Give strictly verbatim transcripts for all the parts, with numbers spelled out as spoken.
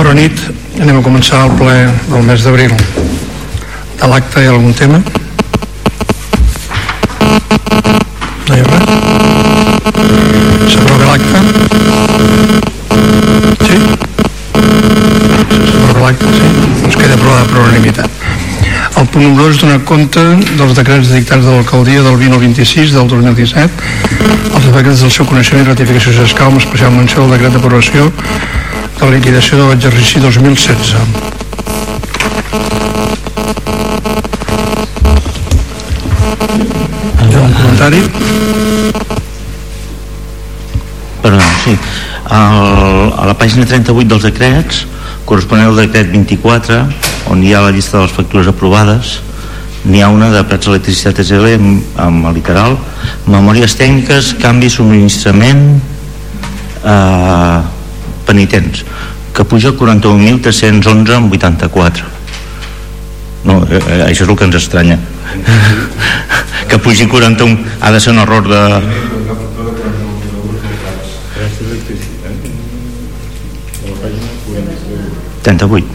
Bona nit, anem a començar el ple del mes d'abril. De l'acte hi ha algun tema? No hi ha res? S'aprova l'acte? Sí? S'aprova l'acte, sí? Doncs queda aprovat per unanimitat. El punt número dos és donar compte dels decrets dictats de l'alcaldia del vint al vint-i-sis del dos mil disset, els decrets del seu coneixement i ratificació s'escau, amb especial menció del decret d'aprovació de la liquidació de l'exercici dos mil setze. Hi ha un comentari? Perdó, sí. El, a la pàgina trenta-vuit dels decrets, corresponent al decret vint-i-quatre, on hi ha la llista de les factures aprovades, n'hi ha una de Prats Electricitat S L amb, amb el literal memòries tècniques, canvi, subministrament eh, penitents, que puja a quaranta-un mil tres-cents onze coma vuitanta-quatre. No, eh, això és el que ens estranya. Que pugi quaranta-un, ha de ser un error de... trenta-vuit.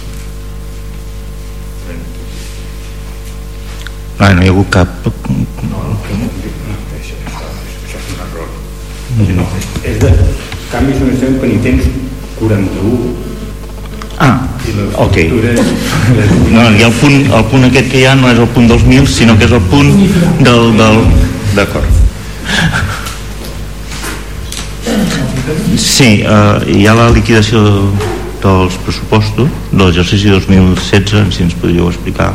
No, no hi ha hagut cap... No, això és un error. No, és de canvis subministrament penitents quaranta-u. Ah, ok. No, i el punt, el punt aquest que hi ha no és el punt dels mil, sinó que és el punt del... del... D'acord. Sí, eh, hi ha la liquidació dels pressupostos de l'exercici dos mil setze, si ens podríeu explicar.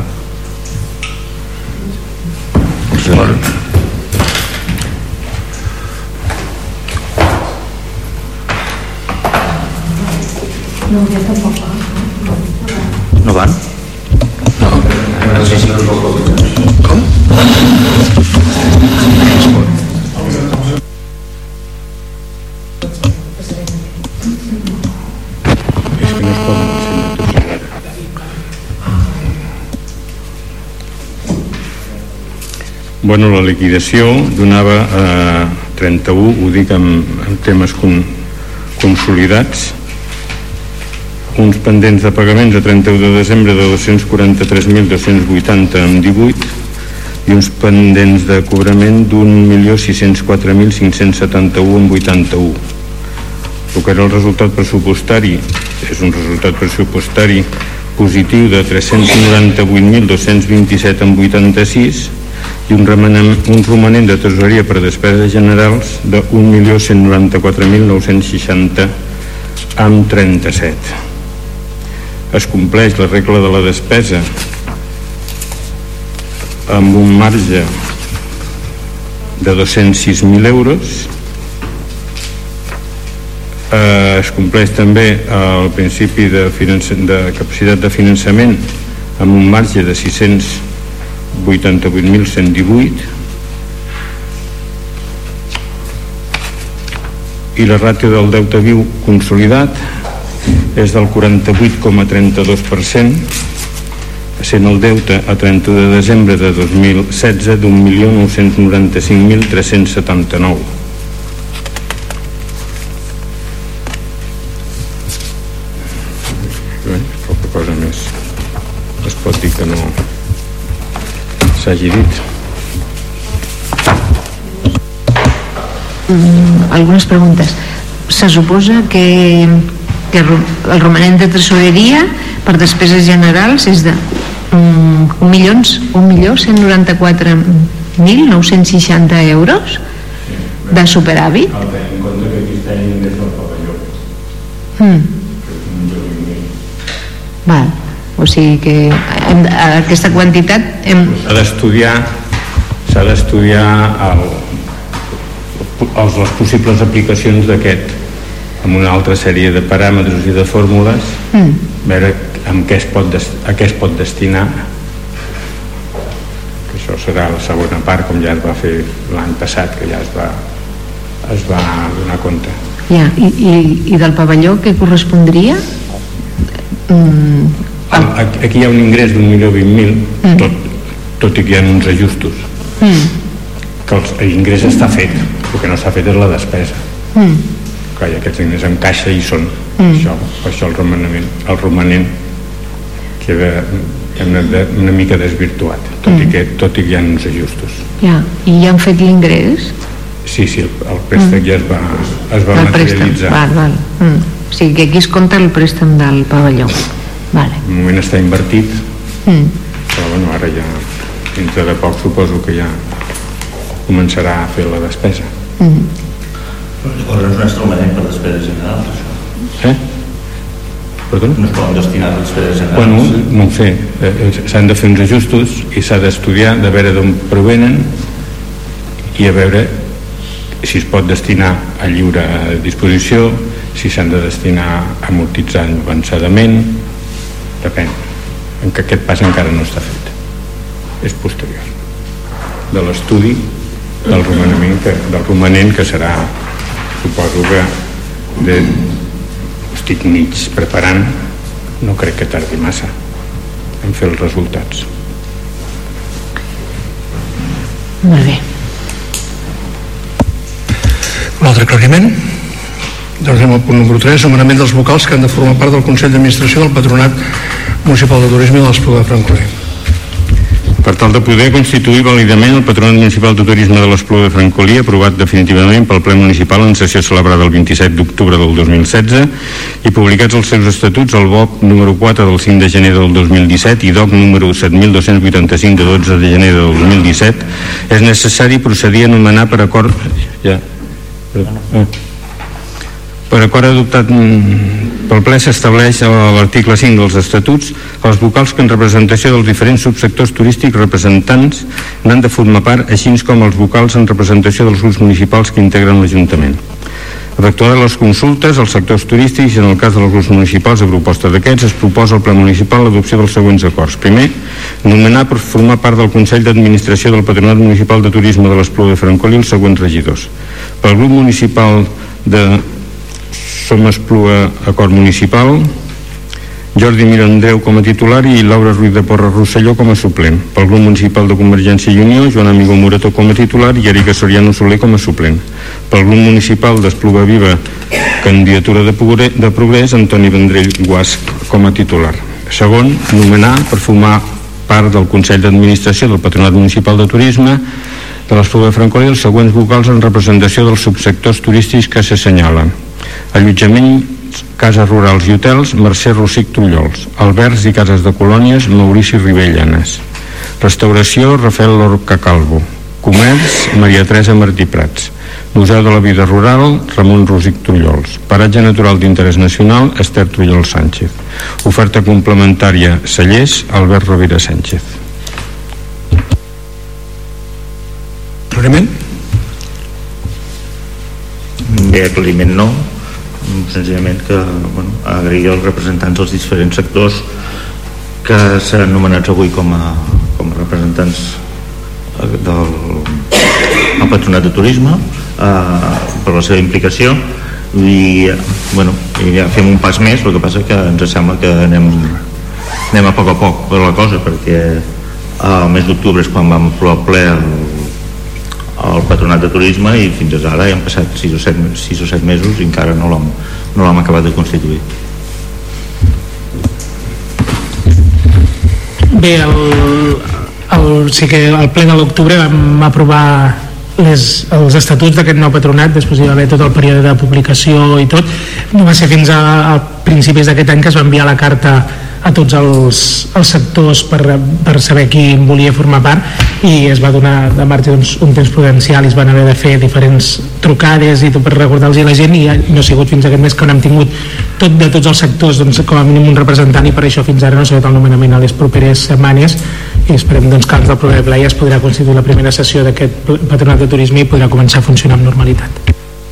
No, ja tampoc. No van? No. Sí, sí. Com? Bueno, la liquidació donava a trenta-u, ho dic en, en temes con, consolidats, uns pendents de pagaments a trenta-u de desembre de dos-cents quaranta-tres mil dos-cents vuitanta amb divuit i uns pendents de cobrament d'un milió sis-cents quatre mil cinc-cents setanta-u amb vuitanta-u. El que era el resultat pressupostari és un resultat pressupostari positiu de tres-cents noranta-vuit mil dos-cents vint-i-set amb vuitanta-sis i un romanent, un romanent de tesoreria per despeses generals de un milió cent noranta-quatre mil nou-cents seixanta amb trenta-set. Es compleix la regla de la despesa amb un marge de dos-cents sis mil euros. Eh, es compleix també el principi de, de capacitat de finançament amb un marge de sis-cents vuitanta-vuit mil cent divuit i la ràtio del deute viu consolidat és del quaranta-vuit coma trenta-dos per cent, sent el deute a trenta-u de desembre de dos mil setze d'un milió nou-cents noranta-cinc mil tres-cents setanta-nou. Bé, poca cosa més es pot dir que no s'hagi dit. Mm, algunes preguntes. Se suposa que, que el romanent de tresoreria per despeses generals és de um, un milions, un milió cent noranta-quatre mil nou-cents seixanta euros de superàvit. Cal tenir en compte que aquest any és del pavelló. Mm. Val. O sigui que hem, aquesta quantitat hem... s'ha d'estudiar s'ha d'estudiar el, els, les possibles aplicacions d'aquest amb una altra sèrie de paràmetres i de fórmules, mm. veure amb què es pot des, a què es pot destinar, que això serà la segona part, com ja es va fer l'any passat, que ja es va es va donar compte. Ja, i, i, i del pavelló què correspondria? Mm. Aquí hi ha un ingrés d'un milió vint mil, mm. tot, tot i que hi ha uns ajustos. Mm. Que l'ingrés està fet, el que no s'ha fet és la despesa. Mm. clar, i aquests diners en caixa hi són. mm. això, això el romanent, el romanent queda una, una mica desvirtuat, tot, mm. i que, tot i que hi ha uns ajustos. Ja. I ja han fet l'ingrés? Sí, sí, el, el préstec mm. ja es va, es va materialitzar. Val, val. Mm. O sigui que aquí es compta el préstec del pavelló. Vale. De moment està invertit, mm. però bueno, ara ja dintre de poc suposo que ja començarà a fer la despesa. mm. Però llavors no és romanent per despeses generals, això? Eh? Perdó? No es poden destinar a despeses generals? Bueno, no ho sé, eh, s'han de fer uns ajustos i s'ha d'estudiar, de veure d'on provenen i a veure si es pot destinar a lliure disposició, si s'han de destinar a amortitzar avançadament, depèn. En que aquest pas encara no està fet, és posterior de l'estudi del romanent que, del romanent que serà, suposo que de, estic mig preparant, no crec que tardi massa en fer els resultats. Molt bé. Un altre aclariment? Doncs anem al punt número tres, nomenament dels vocals que han de formar part del Consell d'Administració del Patronat Municipal de Turisme de l'Espluga de Francolí. Per tal de poder constituir vàlidament el Patronat Municipal de Turisme de l'Espluga de Francolí, aprovat definitivament pel ple municipal en sessió celebrada el vint-i-set d'octubre del dos mil setze i publicats els seus estatuts al B O C número quatre del cinc de gener del dos mil disset i D O C número set mil dos-cents vuitanta-cinc de dotze de gener del dos mil disset, és necessari procedir a nomenar per acord ja, eh, per acord adoptat pel ple s'estableix a l'article cinc dels estatuts els vocals que en representació dels diferents subsectors turístics representants n'han de formar part, així com els vocals en representació dels grups municipals que integren l'Ajuntament. Efectuades les consultes als sectors turístics i en el cas dels grups municipals a proposta d'aquests es proposa al ple municipal l'adopció dels següents acords. Primer, nomenar per formar part del Consell d'Administració del Patronat Municipal de Turisme de l'Espluga de Francolí els següents regidors. Pel grup municipal de Som Espluga Acord Municipal, Jordi Mirandreu com a titular i Laura Ruiz de Porra Rosselló com a suplent. Pel grup municipal de Convergència i Unió, Joan Amigo Morató com a titular i Erika Soriano Soler com a suplent. Pel grup municipal d'Espluga Viva, Candidatura de Progrés, Antoni Vendrell Guasc com a titular. Segon, nomenar per formar part del Consell d'Administració del Patronat Municipal de Turisme de l'Espluga de Francolí els següents vocals en representació dels subsectors turístics que s'assenyalen: allotjament, cases rurals i hotels, Mercè Rossic Trullols; albergs i cases de colònies, Maurici Ribellanes; restauració, Rafael Lorca Calvo; comerç, Maria Teresa Martí Prats; Museu de la Vida Rural, Ramon Rossic Trullols; paratge natural d'interès nacional, Esther Trullols Sánchez; oferta complementària, Cellers, Albert Rovira Sánchez. Aclariment? Bé, aclariment no, senzillament que bueno, agrair als representants dels diferents sectors que seran nomenats avui com a, com a representants del Patronat de Turisme eh, per la seva implicació i, bueno, i ja fem un pas més. El que passa que ens sembla que anem, anem a poc a poc per la cosa, perquè el mes d'octubre és quan vam aprovar el ple el al Patronat de Turisme i fins ara ja han passat sis o set mesos i encara no l'hem no l'hem acabat de constituir. Bé, el, el, sí que al ple de l'octubre vam aprovar les, els estatuts d'aquest nou patronat. Després hi va haver tot el període de publicació i tot. No va ser fins a, a principis d'aquest any que es va enviar la carta a tots els, els sectors per, per saber qui volia formar part i es va donar de marge doncs, un temps prudencial i es van haver de fer diferents trucades i tot per recordar-los a la gent i no ha sigut fins aquest mes que on hem tingut tot, de tots els sectors doncs, com a mínim un representant i per això fins ara no s'ha fet el nomenament a les properes setmanes i esperem doncs, que abans del proper ple ja es podrà constituir la primera sessió d'aquest Patronat de Turisme i podrà començar a funcionar amb normalitat.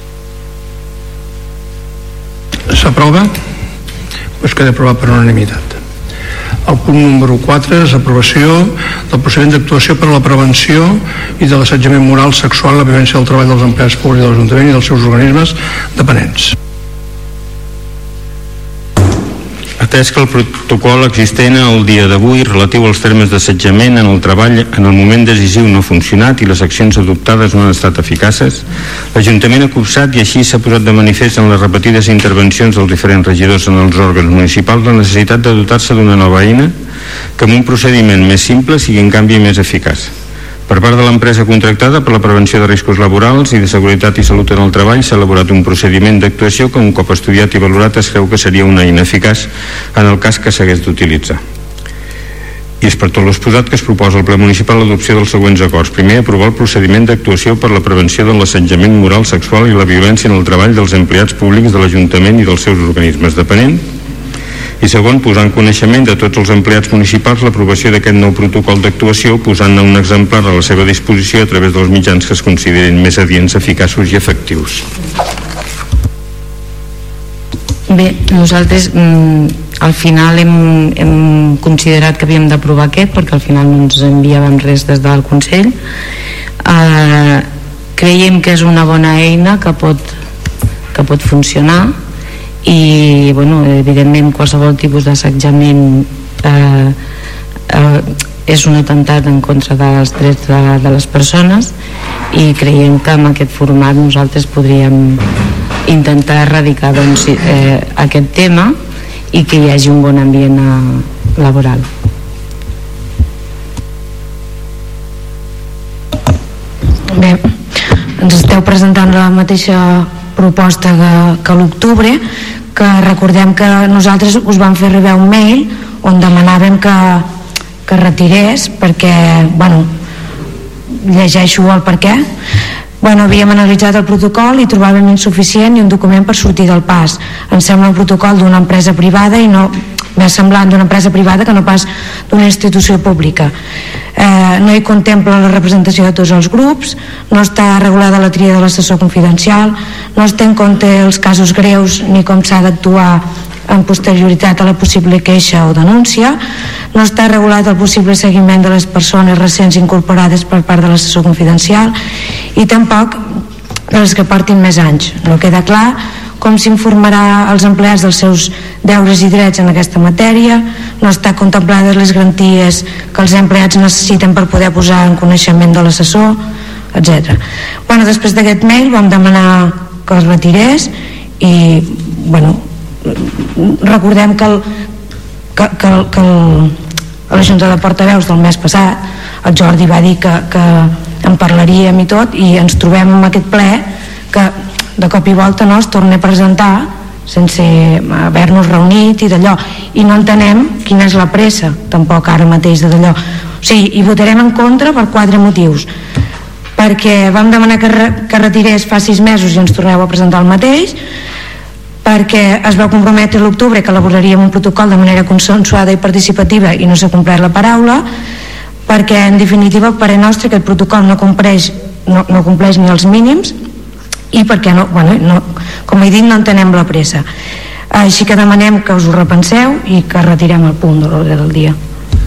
S'aprova? Doncs queda aprovat per unanimitat. El punt número quatre és aprovació del procediment d'actuació per a la prevenció i de l'assetjament moral, sexual i la violència del treball dels empleats públics de l'Ajuntament i dels seus organismes dependents. atès que el protocol existent al dia d'avui relatiu als termes d'assetjament en el treball en el moment decisiu no ha funcionat i les accions adoptades no han estat eficaces, l'Ajuntament ha copsat i així s'ha posat de manifest en les repetides intervencions dels diferents regidors en els òrgans municipals la necessitat de dotar-se d'una nova eina que amb un procediment més simple sigui en canvi més eficaç. Per part de l'empresa contractada per la prevenció de riscos laborals i de seguretat i salut en el treball s'ha elaborat un procediment d'actuació que un cop estudiat i valorat es creu que seria una eina eficaç en el cas que s'hagués d'utilitzar. I és per tot l'exposat que es proposa al ple municipal l'adopció dels següents acords. Primer, aprovar el procediment d'actuació per la prevenció de l'assetjament moral, sexual i la violència en el treball dels empleats públics de l'Ajuntament i dels seus organismes dependents. I segon, posar en coneixement de tots els empleats municipals l'aprovació d'aquest nou protocol d'actuació, posant-ne un exemplar a la seva disposició a través dels mitjans que es considerin més adients, eficaços i efectius. Bé, nosaltres mm, al final hem, hem considerat que havíem d'aprovar aquest perquè al final no ens enviàvem res des del Consell. Uh, creiem que és una bona eina que pot, que pot funcionar i bueno, evidentment qualsevol tipus d'assetjament eh, eh, és un atemptat en contra dels drets de, de les persones i creiem que amb aquest format nosaltres podríem intentar erradicar doncs, eh, aquest tema i que hi hagi un bon ambient eh, laboral. Bé, ens esteu presentant la mateixa proposta que, que l'octubre, que recordem que nosaltres us vam fer arribar un mail on demanàvem que, que retirés perquè, bueno, llegeixo el per què. Bueno, havíem analitzat el protocol i trobàvem insuficient i un document per sortir del pas. Ens sembla un protocol d'una empresa privada i no més semblant d'una empresa privada que no pas d'una institució pública. Eh, no hi contempla la representació de tots els grups, no està regulada la tria de l'assessor confidencial, no es té en compte els casos greus ni com s'ha d'actuar en posterioritat a la possible queixa o denúncia, no està regulat el possible seguiment de les persones recents incorporades per part de l'assessor confidencial i tampoc de les que portin més anys. No queda clar com s'informarà als empleats dels seus deures i drets en aquesta matèria, no està contemplades les garanties que els empleats necessiten per poder posar en coneixement de l'assessor, etcètera. Bueno, després d'aquest mail vam demanar que es retirés i bueno, recordem que, el, que, que, que el, a la Junta de Portaveus del mes passat el Jordi va dir que, que en parlaríem i tot i ens trobem en aquest ple que de cop i volta no es torna a presentar sense haver-nos reunit i d'allò, i no entenem quina és la pressa tampoc ara mateix de d'allò. O sigui, hi votarem en contra per quatre motius: perquè vam demanar que, re, que retirés fa sis mesos i ens torneu a presentar el mateix, perquè es va comprometre a l'octubre que elaboraríem un protocol de manera consensuada i participativa i no s'ha complert la paraula, perquè en definitiva per a nostre aquest protocol no compleix, no, no compleix ni els mínims i perquè no, bueno, no, com he dit, no entenem la pressa. Així que demanem que us ho repenseu i que retirem el punt de l'ordre del dia.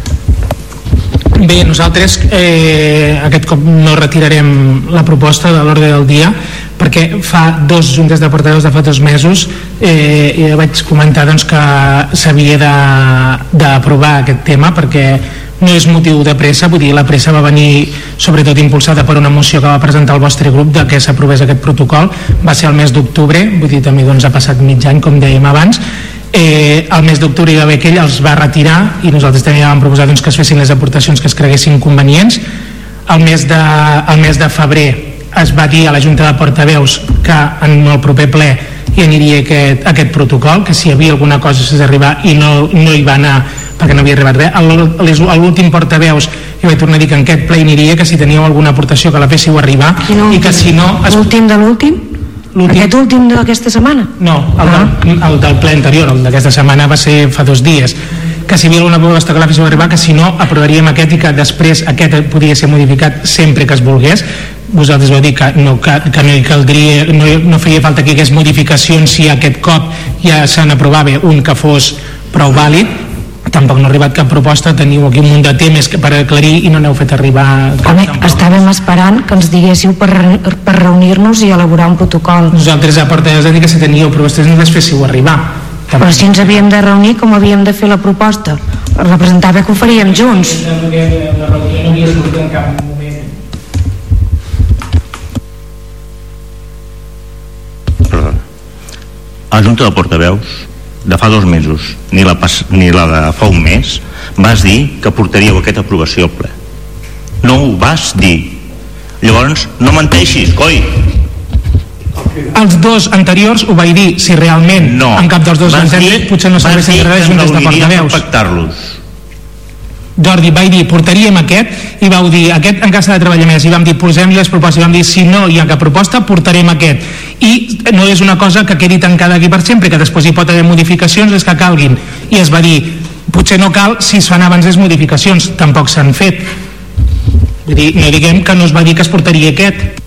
Bé, nosaltres eh, aquest cop no retirarem la proposta de l'ordre del dia perquè fa dos juntes de portaveus de fa dos mesos eh, vaig comentar doncs, que s'havia d'aprovar aquest tema perquè no és motiu de pressa, vull dir, la pressa va venir sobretot impulsada per una moció que va presentar el vostre grup de que s'aprovés aquest protocol, va ser el mes d'octubre, vull dir, també doncs, ha passat mig any com dèiem abans. Eh, el mes d'octubre hi va haver que ell els va retirar i nosaltres també vam proposar doncs, que es fessin les aportacions que es creguessin convenients. El mes de, el mes de febrer es va dir a la Junta de Portaveus que en el proper ple hi aniria aquest, aquest protocol, que si hi havia alguna cosa s'ha d'arribar i no, no hi va anar perquè no havia arribat res. A l'últim portaveus jo vaig tornar a dir que en aquest ple aniria, que si teníeu alguna aportació que la féssiu arribar i que si no... Es... L'últim de l'últim? Aquest últim d'aquesta setmana? No, el, ah. del, el del ple anterior, el d'aquesta setmana va ser fa dos dies. Que si hi havia alguna proposta que la féssiu arribar, que si no aprovaríem aquest i que després aquest podia ser modificat sempre que es volgués. Vosaltres vau dir que no, que, que no hi caldria, no, no feia falta que hi hagués modificacions si aquest cop ja se n'aprovava un que fos prou vàlid. Tampoc no ha arribat cap proposta, teniu aquí un munt de temes per aclarir i no n'heu fet arribar cap. Home, estàvem esperant que ens diguéssiu per, per reunir-nos i elaborar un protocol. Nosaltres a porta de dir que si teníeu propostes no les féssiu arribar Però si ens havíem de reunir, com havíem de fer la proposta? Representava que ho faríem junts. La reunió no havia sortit en cap moment. Perdona. A la Junta de Portaveus de fa dos mesos ni la, pas, ni la de fa un mes vas dir que portaríeu aquesta aprovació al ple. No ho vas dir. Llavors no menteixis, coi. Els dos anteriors ho vaig dir. Si realment no, en cap dels dos ho entenc, potser no serveixen de res juntes de portaveus. Pactar-los. Jordi, vaig dir, portaríem aquest, i vau dir, aquest encara s'ha de treballar més, i vam dir, posem les propostes, i vam dir, si no hi ha cap proposta, portarem aquest. I no és una cosa que quedi tancada aquí per sempre, que després hi pot haver modificacions, les que calguin. I es va dir, potser no cal si es fan abans les modificacions, tampoc s'han fet. Vull dir, no diguem que no es va dir que es portaria aquest.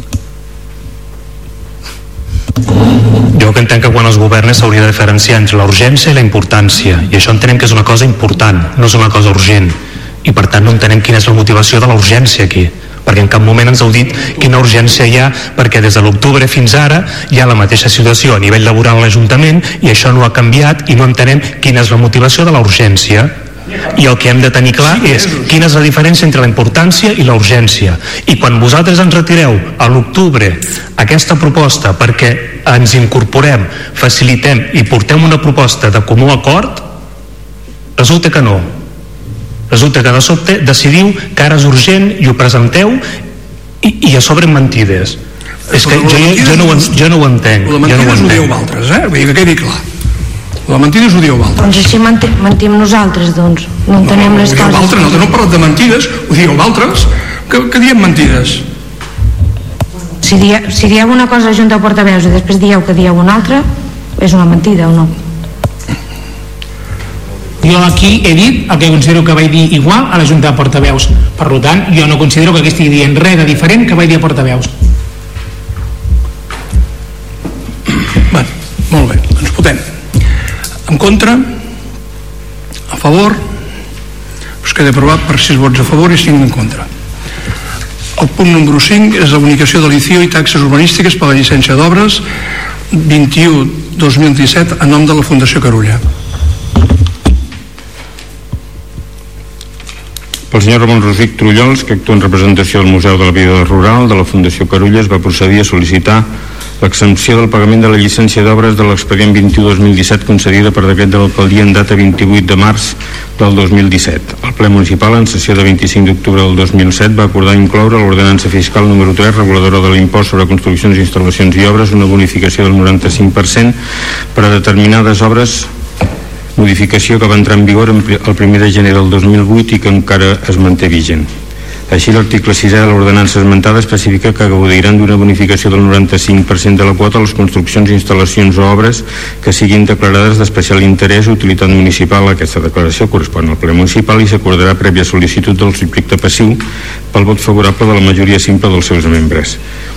Jo que entenc que quan es governa s'hauria de diferenciar entre la urgència i la importància, i això entenem que és una cosa important, no és una cosa urgent, i per tant no entenem quina és la motivació de la urgència aquí, perquè en cap moment ens heu dit quina urgència hi ha, perquè des de l'octubre fins ara hi ha la mateixa situació a nivell laboral a l'Ajuntament i això no ha canviat i no entenem quina és la motivació de la urgència. I el que hem de tenir clar és quina és la diferència entre la importància i la urgència. I quan vosaltres ens retireu a l'octubre aquesta proposta perquè ens incorporem, facilitem i portem una proposta de comú acord, resulta que no. Resulta que de sobte decidiu que ara és urgent i ho presenteu i, i a sobre mentides. És que jo, jo, no, ho, jo no ho entenc. La mentida ho dieu vosaltres, eh? Vull dir que quedi clar. La mentides ho dieu vosaltres. Doncs així mentim, mentim nosaltres, doncs. No entenem no, les coses. Nosaltres, nosaltres no hem parlat de mentides, ho dieu vosaltres, que, que diem mentides. Si, dia, si dieu una cosa a la Junta de Portaveus i després dieu que dieu una altra, és una mentida o no? Jo aquí he dit el que considero que vaig dir igual a la Junta de Portaveus. Per tant, jo no considero que estigui dient res de diferent que vaig dir a Portaveus. Bé, molt bé, doncs votem. En contra, a favor, us queda aprovat per sis vots a favor i cinc en contra. El punt número cinc és la bonificació de l'I C I O i taxes urbanístiques per la llicència d'obres vint-i-u dos mil disset a nom de la Fundació Carulla. Pel senyor Ramon Rosic Trullols, que actua en representació del Museu de la Vida Rural de la Fundació Carulla, es va procedir a sol·licitar l'exempció del pagament de la llicència d'obres de l'expedient vint-i-u dos mil disset concedida per decret de l'alcaldia en data vint-i-vuit de març del dos mil disset. El ple municipal, en sessió de vint-i-cinc d'octubre del dos mil set, va acordar incloure l'ordenança fiscal número tres, reguladora de l'impost sobre construccions, instal·lacions i obres, una bonificació del noranta-cinc per cent per a determinades obres, modificació que va entrar en vigor el primer de gener del dos mil vuit i que encara es manté vigent. Així, l'article sisè de l'ordenança esmentada especifica que gaudiran d'una bonificació del noranta-cinc per cent de la quota a les construccions, instal·lacions o obres que siguin declarades d'especial interès o utilitat municipal. Aquesta declaració correspon al ple municipal i s'acordarà prèvia sol·licitud del subjecte passiu pel vot favorable de la majoria simple dels seus membres.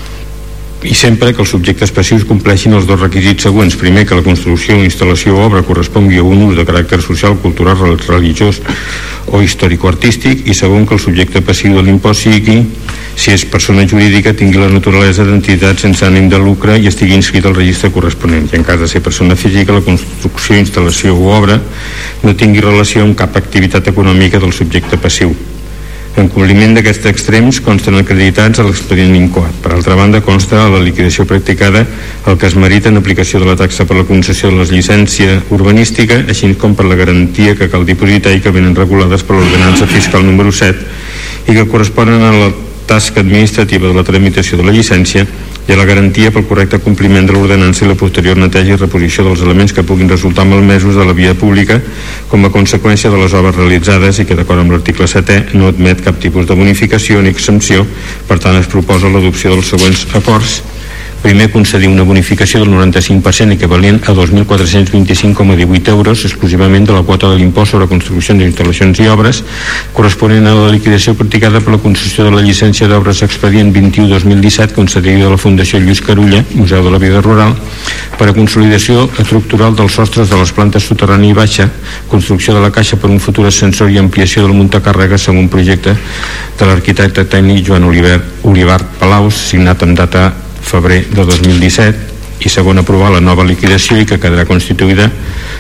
I sempre que els subjectes passius compleixin els dos requisits següents. Primer, que la construcció, instal·lació o obra correspongui a un ús de caràcter social, cultural, religiós o històrico-artístic, i segon, que el subjecte passiu de l'impost sigui, si és persona jurídica, tingui la naturalesa d'entitat sense ànim de lucre i estigui inscrit al registre corresponent. I en cas de ser persona física, la construcció, instal·lació o obra no tingui relació amb cap activitat econòmica del subjecte passiu. En compliment d'aquests extrems consten acreditats a l'expedient incoat. Per altra banda, consta a la liquidació practicada el que es merita en aplicació de la taxa per la concessió de la llicència urbanística, així com per la garantia que cal dipositar i que venen regulades per l'ordenança fiscal número set i que corresponen a la tasca administrativa de la tramitació de la llicència i a la garantia pel correcte compliment de l'ordenança i la posterior neteja i reposició dels elements que puguin resultar malmesos de la via pública com a conseqüència de les obres realitzades i que, d'acord amb l'article setè, no admet cap tipus de bonificació ni exempció. Per tant, es proposa l'adopció dels següents acords. Primer, concedir una bonificació del noranta-cinc per cent equivalent a dos mil quatre-cents vint-i-cinc coma divuit euros exclusivament de la quota de l'impost sobre construccions, instal·lacions i obres corresponent a la liquidació practicada per la concessió de la llicència d'obres expedient vint-i-u dos mil disset concedida a la Fundació Lluís Carulla, Museu de la Vida Rural, per a consolidació estructural dels sostres de les plantes soterrani i baixa, construcció de la caixa per un futur ascensor i ampliació del muntacàrregues segons un projecte de l'arquitecte tècnic Joan Oliver, Olivart Palaus, signat en data febrer de dos mil disset, i segon, aprovar la nova liquidació i que quedarà constituïda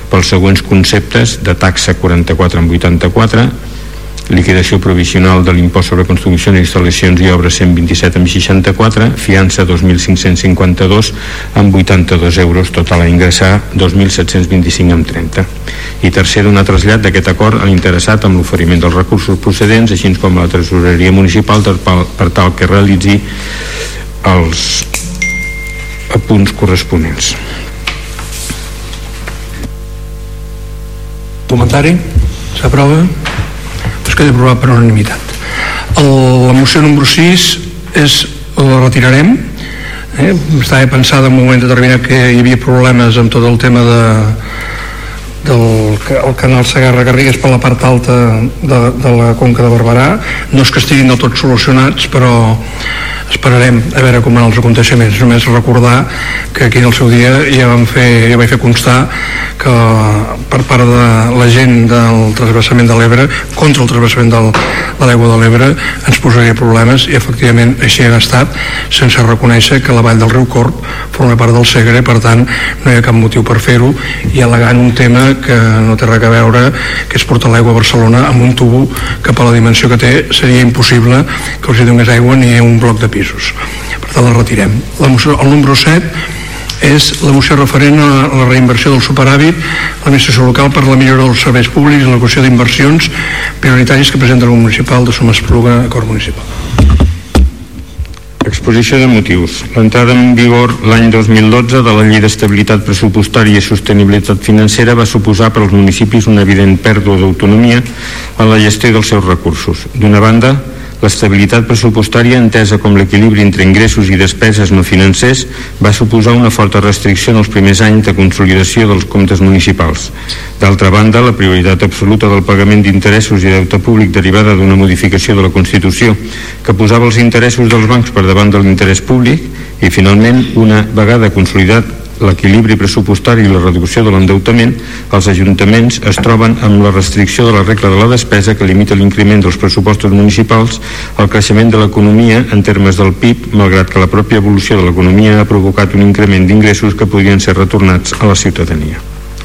pels següents conceptes de taxa quaranta-quatre en vuitanta-quatre, liquidació provisional de l'impost sobre construccions, instal·lacions i obres cent vint-i-set amb seixanta-quatre, fiança dos mil cinc-cents cinquanta-dos amb vuitanta-dos euros, total a ingressar dos mil set-cents vint-i-cinc amb trenta. I tercer, donar trasllat d'aquest acord a l'interessat amb l'oferiment dels recursos procedents, així com a la tresoreria municipal per tal que realitzi els apunts corresponents. Comentari? S'aprova? Es queda aprovat per unanimitat. El, la moció número sis és, la retirarem. Eh? Estava pensada en un moment determinat que hi havia problemes amb tot el tema de, del el canal Segarra-Garrigues per la part alta de, de la Conca de Barberà. No és que estiguin del tot solucionats, però esperarem a veure com van els aconteixements. Només recordar que aquí en el seu dia ja vam fer, ja vaig fer constar que per part de la gent del transvasament de l'Ebre, contra el transvasament del, de l'aigua de l'Ebre, ens posaria problemes, i efectivament així ha estat, sense reconèixer que la vall del riu Corb forma part del Segre. Per tant, no hi ha cap motiu per fer-ho, i al·legant un tema que no té res a veure, que és portar l'aigua a Barcelona amb un tubo que per la dimensió que té seria impossible que els hi donés aigua ni a un bloc de pisos. Per tant, la retirem. La moció, el número set és la moció referent a la reinversió del superàvit a l'administració local per la millora dels serveis públics i l'equació d'inversions prioritaris que presenta el grup municipal de Somespluga, acord municipal. Exposició de motius. L'entrada en vigor l'any dos mil dotze de la Llei d'Estabilitat Pressupostària i Sostenibilitat Financera va suposar per als municipis una evident pèrdua d'autonomia en la gestió dels seus recursos. D'una banda, l'estabilitat pressupostària, entesa com l'equilibri entre ingressos i despeses no financers, va suposar una forta restricció en els primers anys de consolidació dels comptes municipals. D'altra banda, la prioritat absoluta del pagament d'interessos i deute públic derivada d'una modificació de la Constitució que posava els interessos dels bancs per davant de l'interès públic, i finalment, una vegada consolidat l'equilibri pressupostari i la reducció de l'endeutament, els ajuntaments es troben amb la restricció de la regla de la despesa que limita l'increment dels pressupostos municipals al creixement de l'economia en termes del P I B, malgrat que la pròpia evolució de l'economia ha provocat un increment d'ingressos que podrien ser retornats a la ciutadania.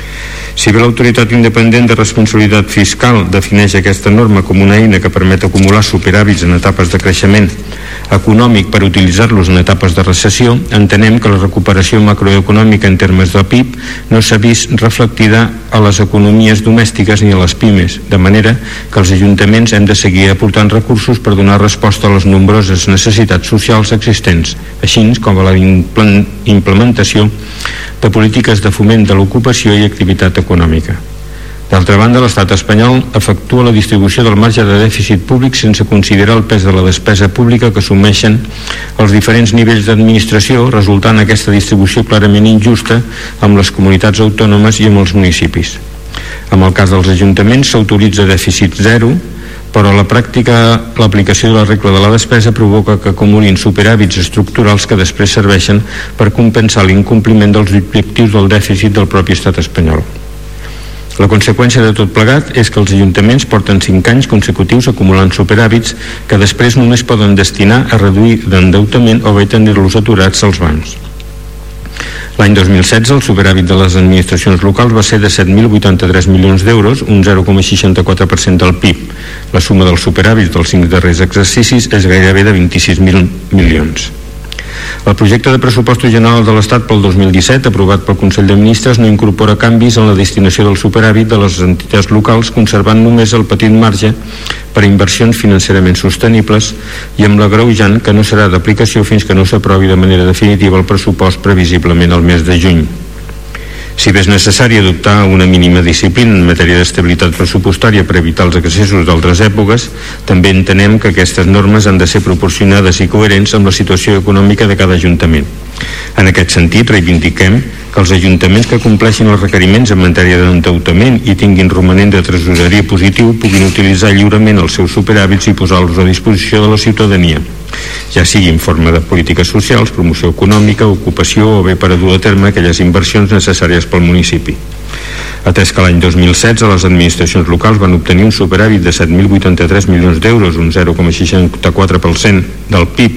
Si bé l'autoritat independent de responsabilitat fiscal defineix aquesta norma com una eina que permet acumular superàvits en etapes de creixement econòmic per utilitzar-los en etapes de recessió, entenem que la recuperació macroeconòmica en termes de P I B no s'ha vist reflectida a les economies domèstiques ni a les pimes, de manera que els ajuntaments hem de seguir aportant recursos per donar resposta a les nombroses necessitats socials existents, així com a la implementació de polítiques de foment de l'ocupació i activitat econòmica. D'altra banda, l'Estat espanyol efectua la distribució del marge de dèficit públic sense considerar el pes de la despesa pública que assumeixen els diferents nivells d'administració, resultant aquesta distribució clarament injusta amb les comunitats autònomes i amb els municipis. En el cas dels ajuntaments s'autoritza dèficit zero, però a la pràctica l'aplicació de la regla de la despesa provoca que acumulin superàvits estructurals que després serveixen per compensar l'incompliment dels objectius del dèficit del propi estat espanyol. La conseqüència de tot plegat és que els ajuntaments porten cinc anys consecutius acumulant superàvits que després només poden destinar a reduir l'endeutament o bé tenir-los aturats als bancs. L'any dos mil setze el superàvit de les administracions locals va ser de set mil vuitanta-tres milions d'euros, un zero coma seixanta-quatre per cent del P I B. La suma dels superàvits dels cinc darrers exercicis és gairebé de vint-i-sis mil milions. El projecte de pressupostos generals de l'Estat pel dos mil disset, aprovat pel Consell de Ministres, no incorpora canvis en la destinació del superàvit de les entitats locals, conservant només el petit marge per a inversions financerament sostenibles i amb l'agreujant que no serà d'aplicació fins que no s'aprovi de manera definitiva el pressupost previsiblement al mes de juny. Si bé és necessari adoptar una mínima disciplina en matèria d'estabilitat pressupostària per evitar els excessos d'altres èpoques, també entenem que aquestes normes han de ser proporcionades i coherents amb la situació econòmica de cada ajuntament. En aquest sentit, reivindiquem que els ajuntaments que compleixin els requeriments en matèria d'endeutament i tinguin romanent de tresoreria positiu puguin utilitzar lliurement els seus superàvits i posar-los a disposició de la ciutadania, ja sigui en forma de polítiques socials, promoció econòmica, ocupació o bé per a dur a terme aquelles inversions necessàries pel municipi. Atès que l'any dos mil setze les administracions locals van obtenir un superàvit de set mil vuitanta-tres milions d'euros, un zero coma seixanta-quatre per cent del P I B,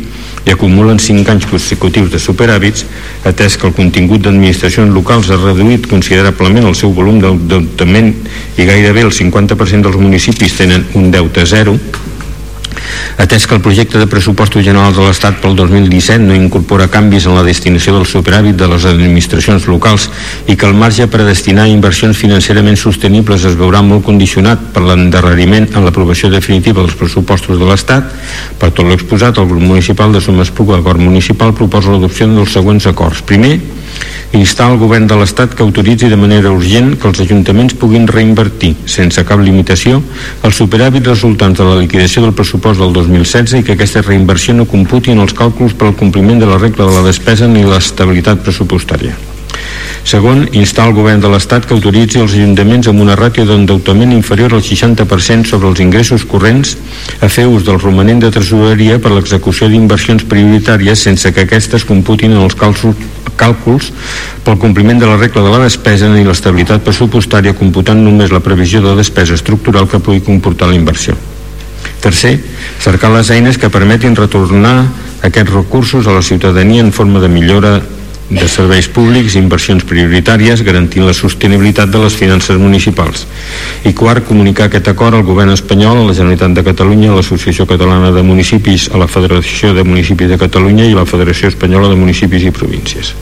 i acumulen cinc anys consecutius de superàvits, atès que el contingut d'administracions locals ha reduït considerablement el seu volum d'endeutament i gairebé el cinquanta per cent dels municipis tenen un deute zero, atès que el projecte de pressupostos generals de l'Estat pel dos mil disset no incorpora canvis en la destinació del superàvit de les administracions locals i que el marge per a destinar a inversions financerament sostenibles es veurà molt condicionat per l'endarreriment en l'aprovació definitiva dels pressupostos de l'Estat. Per tot l'exposat, el grup municipal de Somespluga Acord Municipal proposa l'adopció dels següents acords. Primer, instar el govern de l'Estat que autoritzi de manera urgent que els ajuntaments puguin reinvertir, sense cap limitació, els superàvits resultants de la liquidació del pressupost del dos mil setze i que aquesta reinversió no computi en els càlculs per al compliment de la regla de la despesa ni l'estabilitat pressupostària. Segon, instar el govern de l'Estat que autoritzi els ajuntaments amb una ràtio d'endeutament inferior al seixanta per cent sobre els ingressos corrents a fer ús del romanent de tresoreria per l'execució d'inversions prioritàries sense que aquestes computin en els càlculs, càlculs pel compliment de la regla de la despesa ni l'estabilitat pressupostària, computant només la previsió de despesa estructural que pugui comportar la inversió. Tercer, cercar les eines que permetin retornar aquests recursos a la ciutadania en forma de millora de serveis públics i inversions prioritàries, garantint la sostenibilitat de les finances municipals. I quart, comunicar aquest acord al govern espanyol, a la Generalitat de Catalunya, a l'Associació Catalana de Municipis, a la Federació de Municipis de Catalunya i a la Federació Espanyola de Municipis i Províncies.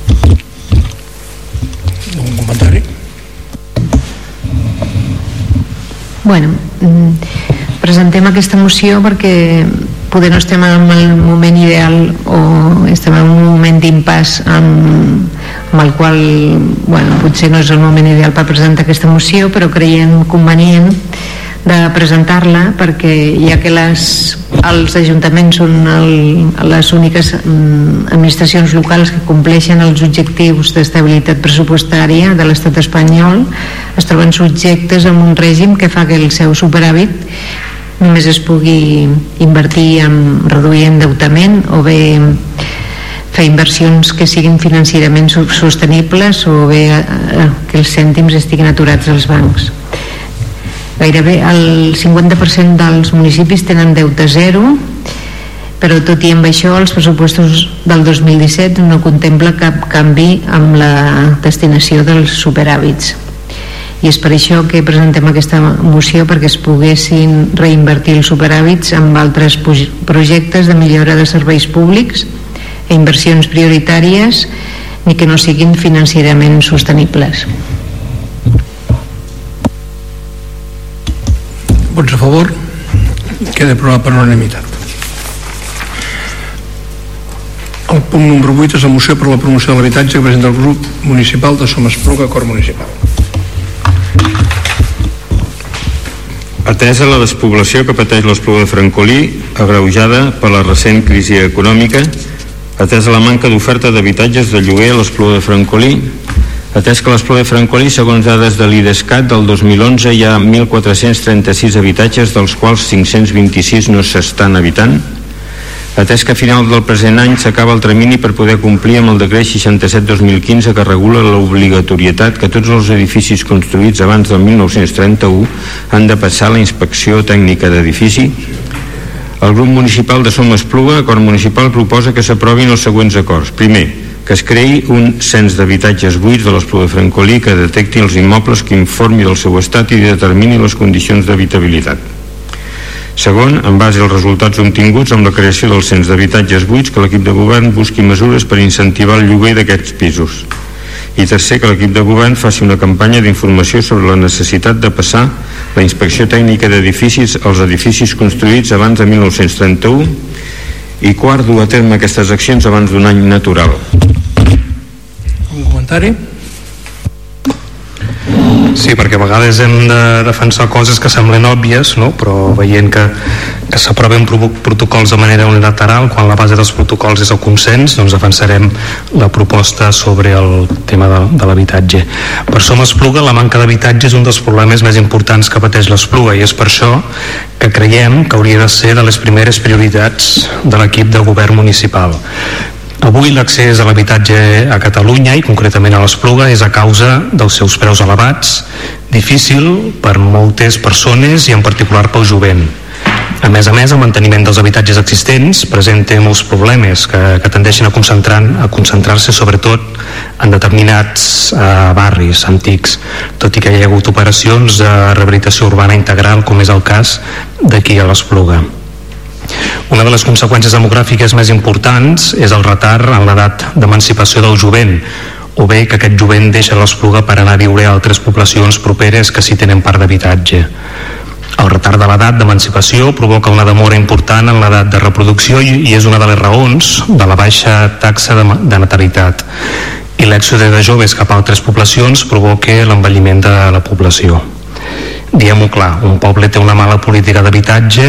Un comentari? Bueno, presentem aquesta moció perquè poder no estem en el moment ideal o estem en un moment d'impàs amb, amb el qual, bueno, potser no és el moment ideal per presentar aquesta moció, però creiem convenient de presentar-la perquè ja que les, els ajuntaments són el, les úniques administracions locals que compleixen els objectius d'estabilitat pressupostària de l'estat espanyol, es troben subjectes a un règim que fa que el seu superàvit només es pugui invertir en reduir endeutament o bé fer inversions que siguin financerament sostenibles o bé que els cèntims estiguin aturats als bancs. Gairebé el cinquanta per cent dels municipis tenen deute zero, però tot i amb això els pressupostos del dos mil disset no contempla cap canvi amb la destinació dels superàvits. I és per això que presentem aquesta moció, perquè es poguessin reinvertir els superàvits amb altres projectes de millora de serveis públics i inversions prioritàries ni que no siguin financerament sostenibles. Vots a favor? Queda aprovat per unanimitat. El punt número vuit és la moció per la promoció de l'habitatge que presenta el grup municipal de Somespluga Acord Municipal. Atesa la despoblació que pateix l'Espluga de Francolí, agreujada per la recent crisi econòmica, atesa la manca d'oferta d'habitatges de lloguer a l'Espluga de Francolí, atès que a l'Espluga de Francolí, segons dades de l'IDESCAT, del dos mil onze hi ha mil quatre-cents trenta-sis habitatges, dels quals cinc-cents vint-i-sis no s'estan habitant, atès que a final del present any s'acaba el termini per poder complir amb el decret seixanta-set dos mil quinze que regula l'obligatorietat que tots els edificis construïts abans del mil nou-cents trenta-u han de passar la inspecció tècnica d'edifici, el grup municipal de Somespluga Acord Municipal proposa que s'aprovin els següents acords. Primer, que es creï un cens d'habitatges buits de l'Espluga de Francolí que detecti els immobles, que informi del seu estat i determini les condicions d'habitabilitat. Segon, en base als resultats obtinguts amb la creació del cens d'habitatges buits, que l'equip de govern busqui mesures per incentivar el lloguer d'aquests pisos. I tercer, que l'equip de govern faci una campanya d'informació sobre la necessitat de passar la inspecció tècnica d'edificis als edificis construïts abans de mil nou-cents trenta-u i quart, dur a terme aquestes accions abans d'un any natural. Un comentari? Sí, perquè a vegades hem de defensar coses que semblen òbvies, no? Però veient que, que s'aproven protocols de manera unilateral, quan la base dels protocols és el consens, doncs defensarem la proposta sobre el tema de, de l'habitatge. Per Somespluga, la manca d'habitatge és un dels problemes més importants que pateix l'Espluga, i és per això que creiem que hauria de ser de les primeres prioritats de l'equip de govern municipal. Avui l'accés a l'habitatge a Catalunya i concretament a l'Espluga és a causa dels seus preus elevats, difícil per moltes persones i en particular pel jovent. A més a més, el manteniment dels habitatges existents presenta molts problemes que, que tendeixen a, concentrar, a concentrar-se sobretot en determinats eh, barris antics, tot i que hi ha hagut operacions de rehabilitació urbana integral, com és el cas d'aquí a l'Espluga. Una de les conseqüències demogràfiques més importants és el retard en l'edat d'emancipació del jovent, o bé que aquest jovent deixa l'Espluga per anar a viure a altres poblacions properes que sí tenen parc d'habitatge. El retard de l'edat d'emancipació provoca una demora important en l'edat de reproducció i, i és una de les raons de la baixa taxa de, de natalitat. I l'èxode de joves cap a altres poblacions provoca l'envelliment de la població. Diguem-ho clar, un poble té una mala política d'habitatge,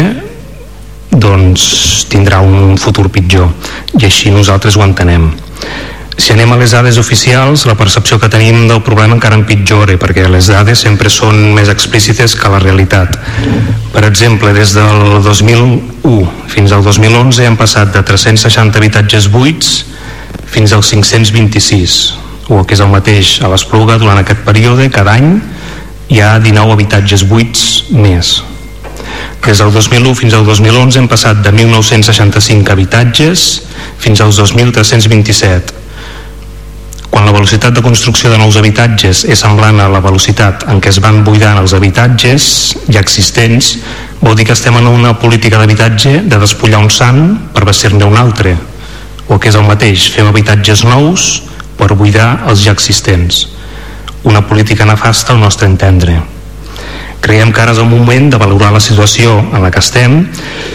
doncs tindrà un futur pitjor, i així nosaltres ho entenem. Si anem a les dades oficials, la percepció que tenim del problema encara empitjora, perquè les dades sempre són més explícites que la realitat. Per exemple, des del dos mil u fins al dos mil onze hem passat de tres-cents seixanta habitatges buits fins als cinc-cents vint-i-sis, o el que és el mateix a l'Espluga. Durant aquest període, cada any hi ha dinou habitatges buits més. Des del dos mil u fins al dos mil onze hem passat de mil nou-cents seixanta-cinc habitatges fins als dos mil tres-cents vint-i-set. Quan la velocitat de construcció de nous habitatges és semblant a la velocitat en què es van buidant els habitatges ja existents, vol dir que estem en una política d'habitatge de despullar un sant per vestir-ne un altre, o que és el mateix, fem habitatges nous per buidar els ja existents. Una política nefasta al nostre entendre. Creiem que ara és el moment de valorar la situació en la que estem,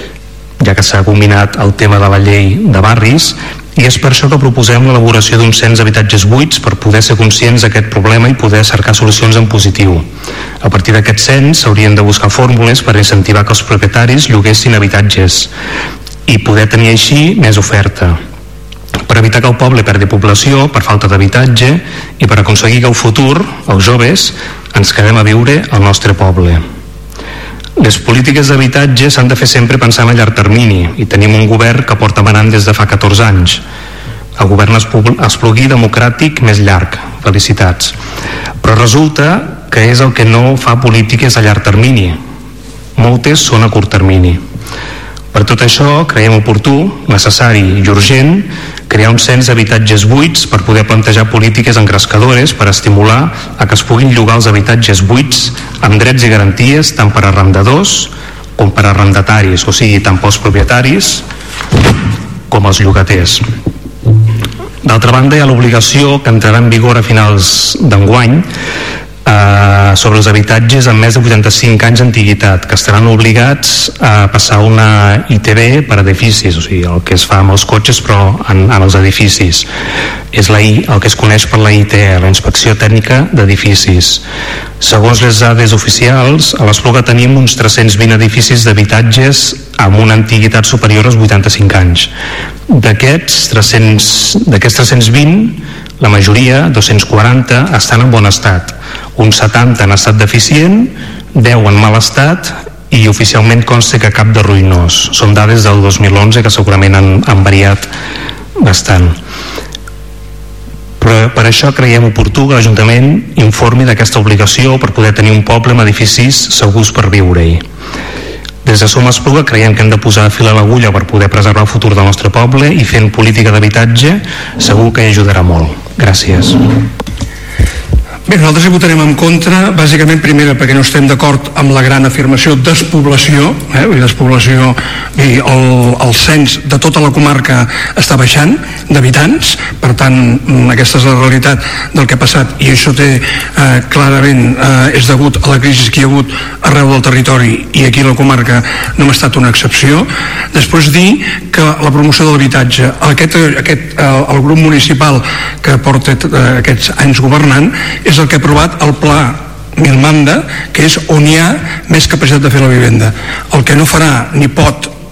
ja que s'ha combinat el tema de la llei de barris, i és per això que proposem l'elaboració d'un cens d'habitatges buits per poder ser conscients d'aquest problema i poder cercar solucions en positiu. A partir d'aquest cens s'haurien de buscar fórmules per incentivar que els propietaris lloguessin habitatges i poder tenir així més oferta, per evitar que el poble perdi població per falta d'habitatge i per aconseguir que el futur, els joves, ens quedem a viure al nostre poble. Les polítiques d'habitatge s'han de fer sempre pensant a llarg termini, i tenim un govern que porta manant des de fa catorze anys. El govern esplugui democràtic més llarg, felicitats. Però resulta que és el que no fa polítiques a llarg termini. Moltes són a curt termini. Per tot això, creiem oportú, necessari i urgent crear un cens d'habitatges buits per poder plantejar polítiques engrescadores per estimular a que es puguin llogar els habitatges buits amb drets i garanties tant per a arrendadors com per a arrendataris, o sigui, tant pels propietaris com els llogaters. D'altra banda, hi ha l'obligació que entrarà en vigor a finals d'enguany Uh, sobre els habitatges amb més de vuitanta-cinc anys d'antiguitat, que estaran obligats a passar una I T B per edificis, o sigui, el que es fa amb els cotxes però en, en els edificis. És la I, el que es coneix per la I T E, la Inspecció Tècnica d'Edificis. Segons les dades oficials, a l'Espluga tenim uns tres-cents vint edificis d'habitatges amb una antiguitat superior als vuitanta-cinc anys. D'aquests tres-cents, d'aquests tres-cents vint, la majoria, dos-cents quaranta, estan en bon estat, uns setanta en estat deficient, deu en mal estat i oficialment consta que cap de ruïnós. Són dades del dos mil onze que segurament han, han variat bastant. Però per això creiem oportú que l'Ajuntament informi d'aquesta obligació per poder tenir un poble amb edificis segurs per viure-hi. Des de Som Espluga creiem que hem de posar fil a l'agulla per poder preservar el futur del nostre poble, i fent política d'habitatge segur que hi ajudarà molt. Gràcies. Bé, nosaltres hi votarem en contra, bàsicament, primera, perquè no estem d'acord amb la gran afirmació despoblació, eh? Vull dir, despoblació, i el, el cens de tota la comarca està baixant d'habitants, per tant, aquesta és la realitat del que ha passat, i això té eh, clarament eh, és degut a la crisi que hi ha hagut arreu del territori, i aquí a la comarca no hem estat una excepció. Després dir que la promoció de l'habitatge, aquest, aquest, el, el grup municipal que porta eh, aquests anys governant, és el que ha aprovat el pla Milmanda, que és on hi ha més capacitat de fer la vivenda. El que no farà ni pot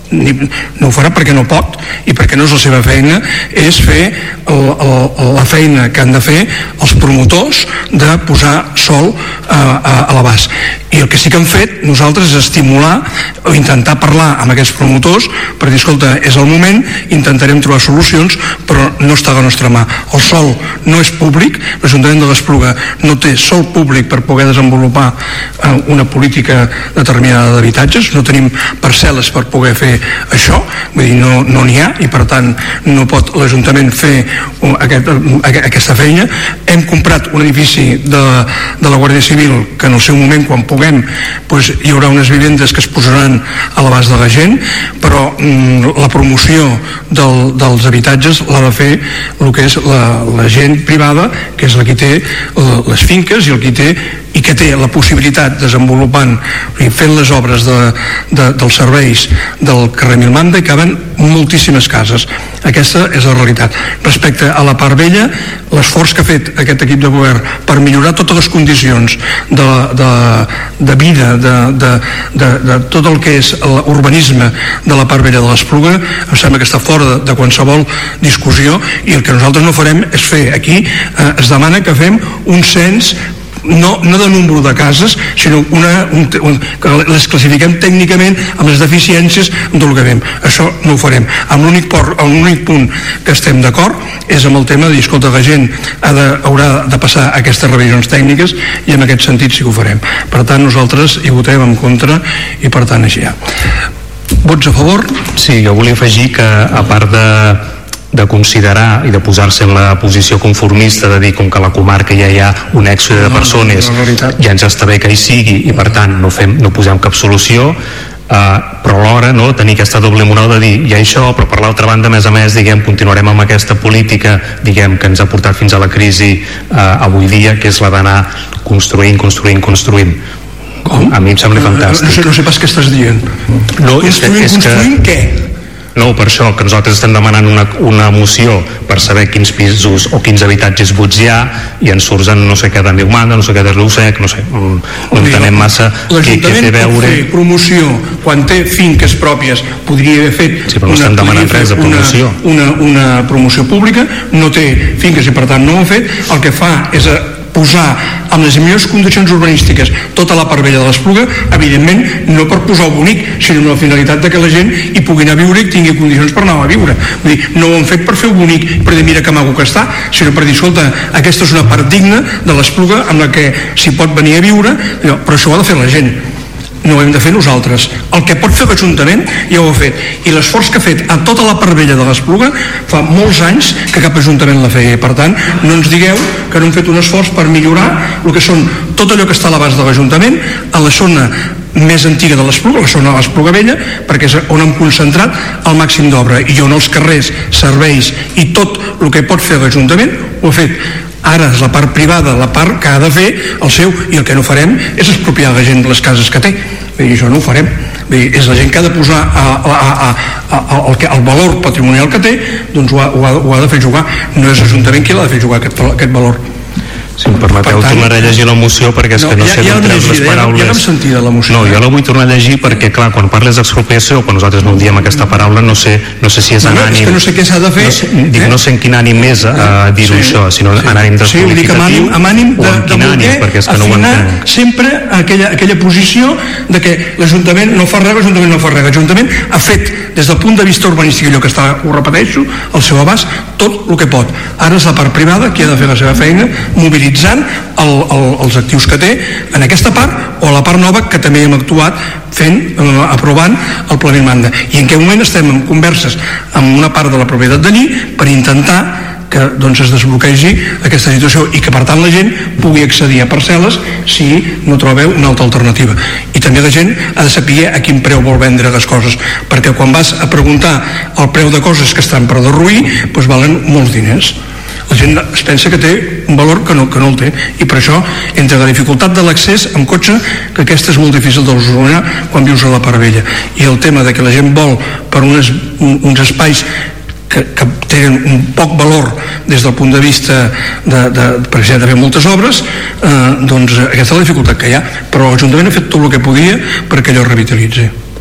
ni, no ho farà perquè no pot i perquè no és la seva feina, és fer el, el, la feina que han de fer els promotors de posar sol a, a, a l'abast. I el que sí que hem fet nosaltres és estimular o intentar parlar amb aquests promotors per dir, escolta, és el moment, intentarem trobar solucions, però no està a la nostra mà. El sol no és públic, l'Ajuntament de l'Espluga no té sol públic per poder desenvolupar eh, una política determinada d'habitatges, no tenim parcel·les per poder fer això, vull dir, no no n'hi ha, i per tant no pot l'Ajuntament fer aquest, aquesta feina. Hem comprat un edifici de, de la Guàrdia Civil que en el seu moment, quan puguem, doncs, hi haurà unes vivendes que es posaran a l'abast de la gent, però mm, la promoció del, dels habitatges l'ha de fer el que és la, la gent privada, que és la que té les finques i el que té i que té la possibilitat, desenvolupant, fent les obres de, de, dels serveis del carrer Milmanda, i caben moltíssimes cases. Aquesta és la realitat. Respecte a la part vella, l'esforç que ha fet aquest equip de govern per millorar totes les condicions de, de, de vida, de, de, de, de tot el que és l'urbanisme de la part vella de l'Espluga, em sembla que està fora de, de qualsevol discussió, i el que nosaltres no farem és fer aquí, eh, es demana que fem un cens no, no de nombre de cases, sinó una, un, un, que les classifiquem tècnicament amb les deficiències del que fem. Això no ho farem. Amb l'únic punt que estem d'acord és amb el tema de dir, escolta, la gent ha de, haurà de passar aquestes revisions tècniques, i en aquest sentit sí que ho farem. Per tant, nosaltres hi votem en contra, i per tant així hi ha. Vots a favor? Sí, jo volia afegir que, a part de de considerar i de posar-se en la posició conformista de dir, com que a la comarca ja hi ha un èxode de persones, ja ens està bé que hi sigui, i per tant no, fem, no posem cap solució, uh, però alhora no, tenir aquesta doble moral de dir, hi ha això, però per l'altra banda, a més a més, diguem, continuarem amb aquesta política, diguem, que ens ha portat fins a la crisi uh, avui dia, que és la d'anar construint, construint, construint. Com? A mi em sembla fantàstic. No, no, sé, no sé pas què estàs dient. No, construint, és que, és construint que... què? No, per això, que nosaltres estem demanant una, una moció per saber quins pisos o quins habitatges buits hi ha, i ens surten no sé què de Miumanda, no sé què de Riu Sec, no sé, no entenem massa què, què té a veure. L'Ajuntament pot fer promoció quan té finques pròpies, podria haver fet, sí, però no estem demanant res de promoció. Una, una, una promoció pública, no té finques i per tant no ho ha fet. El que fa és a posar amb les millors condicions urbanístiques tota la part vella de l'Espluga, evidentment no per posar-ho bonic, sinó amb la finalitat de que la gent hi pugui anar a viure i tingui condicions per anar a viure. Vull dir, no ho han fet per fer-ho bonic, per dir mira que maco que està, sinó per dir, escolta, aquesta és una part digna de l'Espluga amb la que s'hi pot venir a viure, però això ho ha de fer la gent, no ho hem de fer nosaltres. El que pot fer l'Ajuntament ja ho ha fet, i l'esforç que ha fet a tota la part vella de l'Espluga fa molts anys que cap Ajuntament la feia, i per tant no ens digueu que no hem fet un esforç per millorar el que són tot allò que està a l'abast de l'Ajuntament a la zona més antiga de l'Espluga, la zona de l'Espluga Vella, perquè és on hem concentrat el màxim d'obra, i on els carrers, serveis i tot el que pot fer l'Ajuntament ho ha fet. Ara és la part privada, la part que ha de fer el seu, i el que no farem és expropiar la gent les cases que té. I això no ho farem. És la gent que ha de posar a, a, a, a, a, el, que, el valor patrimonial que té, doncs ho ha, ho ha, ho ha de fer jugar. No és l'Ajuntament qui l'ha de fer jugar aquest, aquest valor. Si em permeteu, per tant, tornaré a llegir la moció perquè és no, que no ja, sé d'on treus les paraules. Ja l'hem sentida la moció. No, jo la vull tornar a llegir perquè, clar, quan parles d'expropiació, quan nosaltres no diem aquesta paraula, no sé, no sé si és no, en ànim... És que no sé què s'ha de fer. No sé, dic, eh? no sé en quin ànim és a dir-ho sí, això, sinó sí, en ànim desqualificatiu, sí, amb ànim de, o en quin de ànim, perquè és que no ho entenc. Sempre aquella, aquella posició de que l'Ajuntament no fa res, l'Ajuntament no fa res. L'Ajuntament ha fet, des del punt de vista urbanístic, allò que està, ho repeteixo, al seu abast, tot el que pot. Ara és la part privada qui ha de fer la seva feina, mobilitzant el, el, els actius que té en aquesta part, o la part nova que també hem actuat fent, eh, aprovant el Pla Milmanda. I en què moment estem en converses amb una part de la propietat d'allí per intentar que doncs, es desbloquegi aquesta situació i que per tant la gent pugui accedir a parcel·les si no trobeu una altra alternativa. I també la gent ha de saber a quin preu vol vendre les coses, perquè quan vas a preguntar el preu de coses que estan per derruir, doncs valen molts diners. La gent es pensa que té un valor que no, que no el té, i per això, entre la dificultat de l'accés amb cotxe, que aquesta és molt difícil de resoldre quan vius a la part vella, i el tema de que la gent vol per unes, uns espais que, que tenen un poc valor des del punt de vista de, de, per exemple, de fer moltes obres, eh, doncs aquesta és la dificultat que hi ha, però l'Ajuntament ha fet tot el que podia perquè allò es revitalitzi.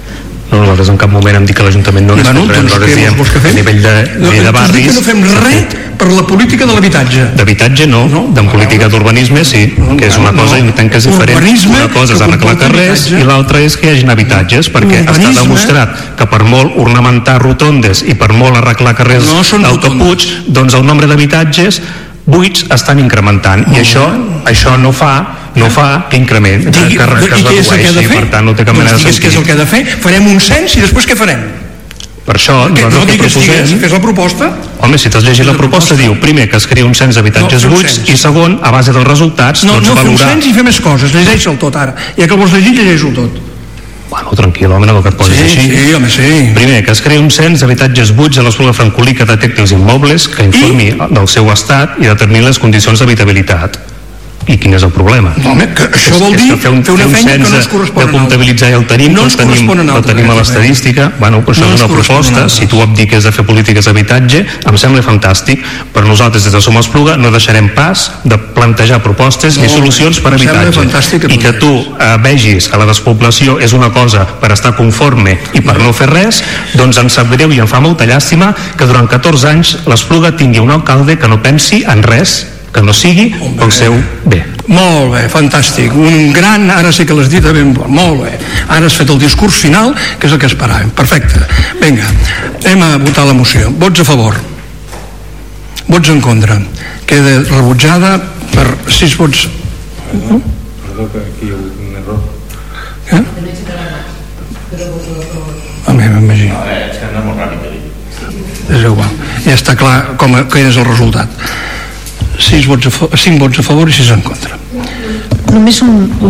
No, nosaltres en cap moment hem dit que l'Ajuntament no hagués bueno, fet res, doncs, nosaltres diem a nivell de, no, de barris... Que no fem res per la política de l'habitatge. D'habitatge no, no de política d'urbanisme sí, no, que és una cosa no, entenc que és diferent. Urbanisme, una cosa és arreglar carrers i l'altra és que hi hagin habitatges, perquè urbanisme, està demostrat que per molt ornamentar rotondes i per molt arreglar carrers no d'autopuig, doncs el nombre d'habitatges buits estan incrementant i això, això no fa no fa que increment, que, que, que es redueixi, per tant no té cap manera de sentir. Què és el que ha de fer? Farem un cens i després què farem? Per això nosaltres no que proposem... Fes la proposta. Home, si t'has llegit la proposta, diu primer que es crea un cens d'habitatges no, buits i segon, a base dels resultats, no, doncs no, valorar... No, fer un cens i fer més coses, llegeix-el tot ara. Ja que vols llegir, llegeix-ho tot. Bueno, tranquil, home, no que et posis sí, així. Sí, home, sí. Primer, que es crea un cens d'habitatges buits a l'Espluga Francolí que detecti els immobles, que informi I? del seu estat i determini les condicions d'habitabilitat. I quin és el problema? Home, que això és, vol dir fer un, fer una fer un feina que no es correspon de comptabilitzar ja el tenim, no doncs tenim, el tenim a l'estadística, bueno, però això no és una proposta, si tu abdiques de fer polítiques d'habitatge, em sembla fantàstic, però nosaltres des de Som Espluga no deixarem pas de plantejar propostes no, ni solucions per habitatge, i que tu eh, vegis que la despoblació és una cosa per estar conforme i per no fer res, doncs em sap greu i em fa molta llàstima que durant catorze anys l'Espluga tingui un alcalde que no pensi en res que no sigui pel seu bé. Molt bé, fantàstic. Un gran, ara sí que l'has dit ben bo. Molt bé. Ara has fet el discurs final, que és el que esperàvem. Perfecte. Vinga, anem a votar la moció. Vots a favor. Vots en contra. Queda rebutjada per sis vots... No? Perdó, que aquí hi ha hagut un error. Eh? A mi m'imagino. No, és que anda molt ràpid. És igual. Ja està clar com, quin és el resultat. Sis vots a fa, cinc vots a favor i sis en contra. Només un, un,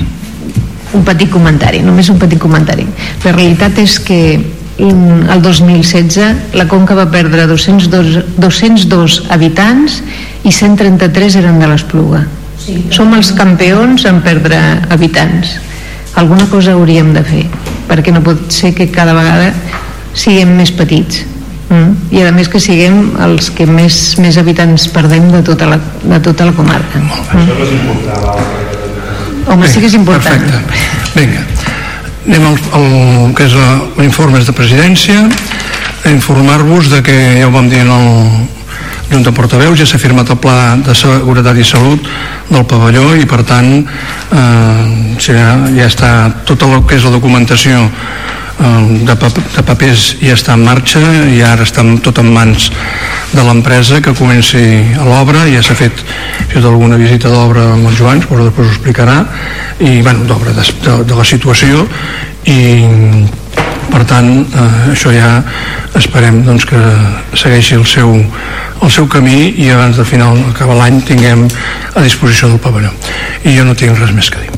un petit comentari, només un petit comentari. La realitat és que el dos mil setze la Conca va perdre dos-cents dos, dos-cents dos habitants i cent trenta-tres eren de l'Espluga. Sí. Som els campions en perdre habitants. Alguna cosa hauríem de fer, perquè no pot ser que cada vegada siguem més petits. Mm. I a més que siguem els que més, més habitants perdem de tota la, de tota la comarca. Mm. Això no és important. Home, sí que és important. Perfecte. Vinga, anem al, al que és l'informe de presidència, a informar-vos de que ja ho vam dir en el Junta de Portaveus, ja s'ha firmat el Pla de Seguretat i Salut del pavelló i per tant eh, ja, ja està tota el que és la documentació de, pap de papers ja està en marxa i ara està tot en mans de l'empresa que comenci a l'obra. Ja s'ha fet, fet alguna visita d'obra amb el Joan, però després ho explicarà, i bueno, d'obra de, de, de la situació, i per tant eh, això ja esperem doncs, que segueixi el seu, el seu camí i abans de final acabar l'any tinguem a disposició del pavelló. I jo no tinc res més que dir.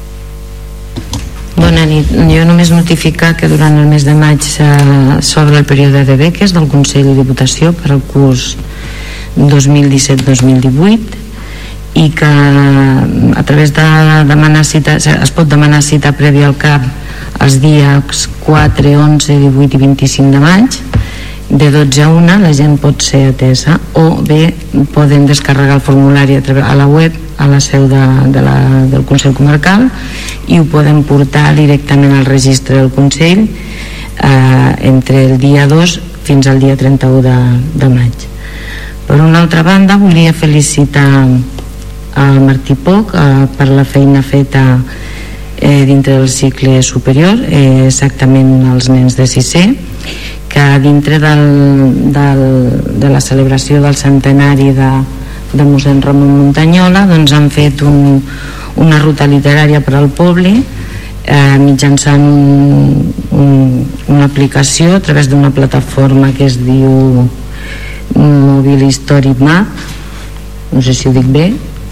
Bona nit. Jo només notificar que durant el mes de maig s'obre el període de beques del Consell de Diputació per al curs dos mil disset dos mil divuit i que a través de demanar cita, es pot demanar cita prèvia al C A P els dies quatre, onze, divuit i vint-i-cinc de maig de dotze a una la gent pot ser atesa, o bé poden descarregar el formulari a, a la web a la seu de, de la, del Consell Comarcal i ho poden portar directament al registre del Consell eh, entre el dia dos fins al dia trenta-u de, de maig. Per una altra banda, volia felicitar al Martí Poch eh, per la feina feta eh, dintre del cicle superior, eh, exactament els nens de sisè, que dintre del, del, de la celebració del centenari de, de mossèn Ramon Muntanyola doncs han fet un, una ruta literària per al poble eh, mitjançant un, un, una aplicació a través d'una plataforma que es diu Mobile History Map, no sé si ho dic bé,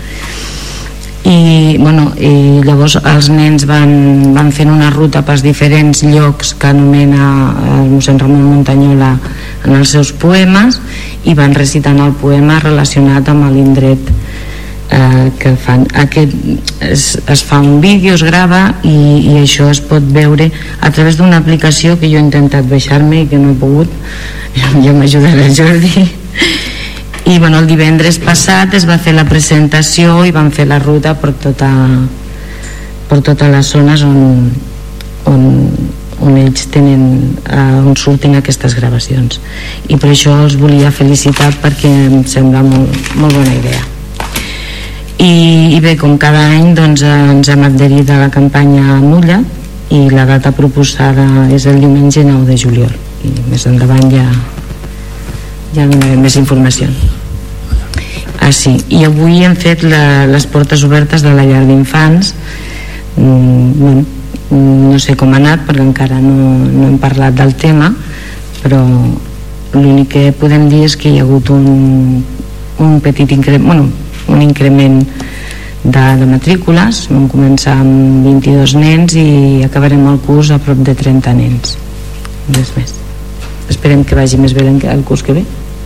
i, bueno, i llavors els nens van, van fent una ruta pels diferents llocs que anomena el mossèn Ramon Muntanyola en els seus poemes i van recitant el poema relacionat amb l'indret eh, que fan. Aquest es, es fa un vídeo, es grava i, i això es pot veure a través d'una aplicació que jo he intentat baixar-me i que no he pogut. Jo, jo m'ajudaré el Jordi. I bueno, el divendres passat es va fer la presentació i van fer la ruta per tota per totes les zones on, on, on ells tenen eh, on surten aquestes gravacions, i per això els volia felicitar perquè em sembla molt, molt bona idea. I, i bé, com cada any doncs, ens hem adherit a la campanya Mulla, i la data proposada és el diumenge nou de juliol, i més endavant ja ja donarem més informació. Ah, sí, i avui hem fet la, les portes obertes de la llar d'infants. mm, bueno, no sé com ha anat perquè encara no, no hem parlat del tema, però l'únic que podem dir és que hi ha hagut un, un petit increment, bueno, un increment de, de matrícules. Vam començar amb vint-i-dos nens i acabarem el curs a prop de trenta nens, res més. Esperem que vagi més bé el curs que ve.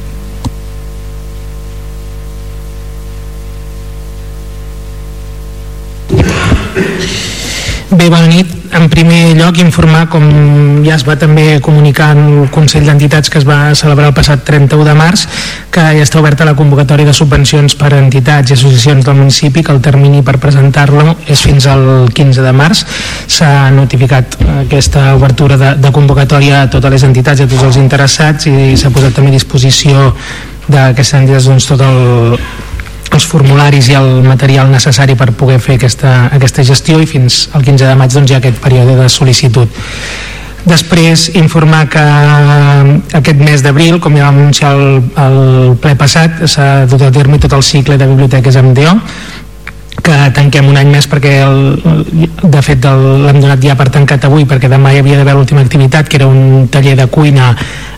Bé, bona nit. En primer lloc, informar, com ja es va també comunicar en el Consell d'Entitats que es va celebrar el passat trenta-u de març, que ja està oberta la convocatòria de subvencions per a entitats i associacions del municipi, que el termini per presentar-lo és fins al quinze de març. S'ha notificat aquesta obertura de, de convocatòria a totes les entitats i a tots els interessats, i s'ha posat també a disposició d'aquestes entitats doncs, tot el els formularis i el material necessari per poder fer aquesta, aquesta gestió, i fins al quinze de maig doncs, hi ha aquest període de sol·licitud. Després, informar que aquest mes d'abril, com ja vam anunciar el, el ple passat, s'ha dut a terme tot el cicle de biblioteques amb D O, que tanquem un any més perquè el, de fet l'hem donat ja per tancat avui, perquè demà hi havia d'haver l'última activitat, que era un taller de cuina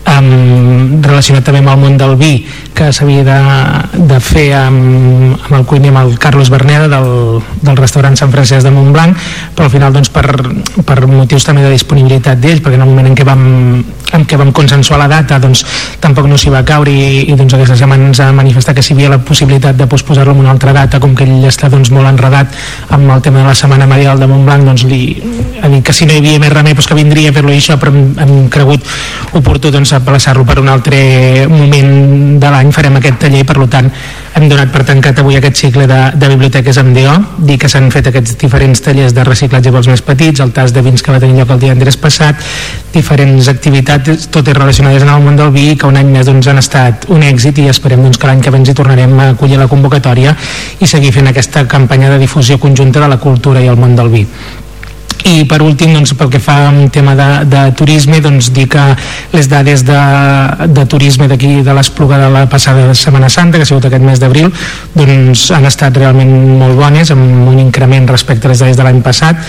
um, relacionat també amb el món del vi, que s'havia de, de fer amb, amb el cuiner, amb el Carlos Berneda del, del restaurant Sant Francesc de Montblanc, però al final doncs, per, per motius també de disponibilitat d'ells, perquè en el moment en què vam, en què vam consensuar la data doncs, tampoc no s'hi va caure, i, i doncs, aquesta setmana ens ha manifestat que si hi havia la possibilitat de posposar-lo en una altra data, com que ell està doncs, molt enredat amb el tema de la Setmana Medial de Montblanc, doncs li ha dit que si no hi havia més remei doncs que vindria a fer-lo i això, però hem, hem cregut oportú doncs, aplaçar-lo per un altre moment de l'any. Farem aquest taller, per tant hem donat per tancat avui aquest cicle de, de biblioteques amb D O, dir que s'han fet aquests diferents tallers de reciclatge pels més petits, el tas de vins que va tenir lloc el divendres passat, diferents activitats totes relacionades amb el món del vi, que un any més doncs, han estat un èxit, i esperem doncs, que l'any que ve ens hi tornarem a acollir la convocatòria i seguir fent aquesta campanya de difusió conjunta de la cultura i el món del vi. I per últim, doncs, pel que fa a un tema de, de turisme, doncs dir que les dades de, de turisme d'aquí de l'Espluga de la passada Setmana Santa, que ha sigut aquest mes d'abril, doncs han estat realment molt bones, amb un increment respecte a les dades de l'any passat.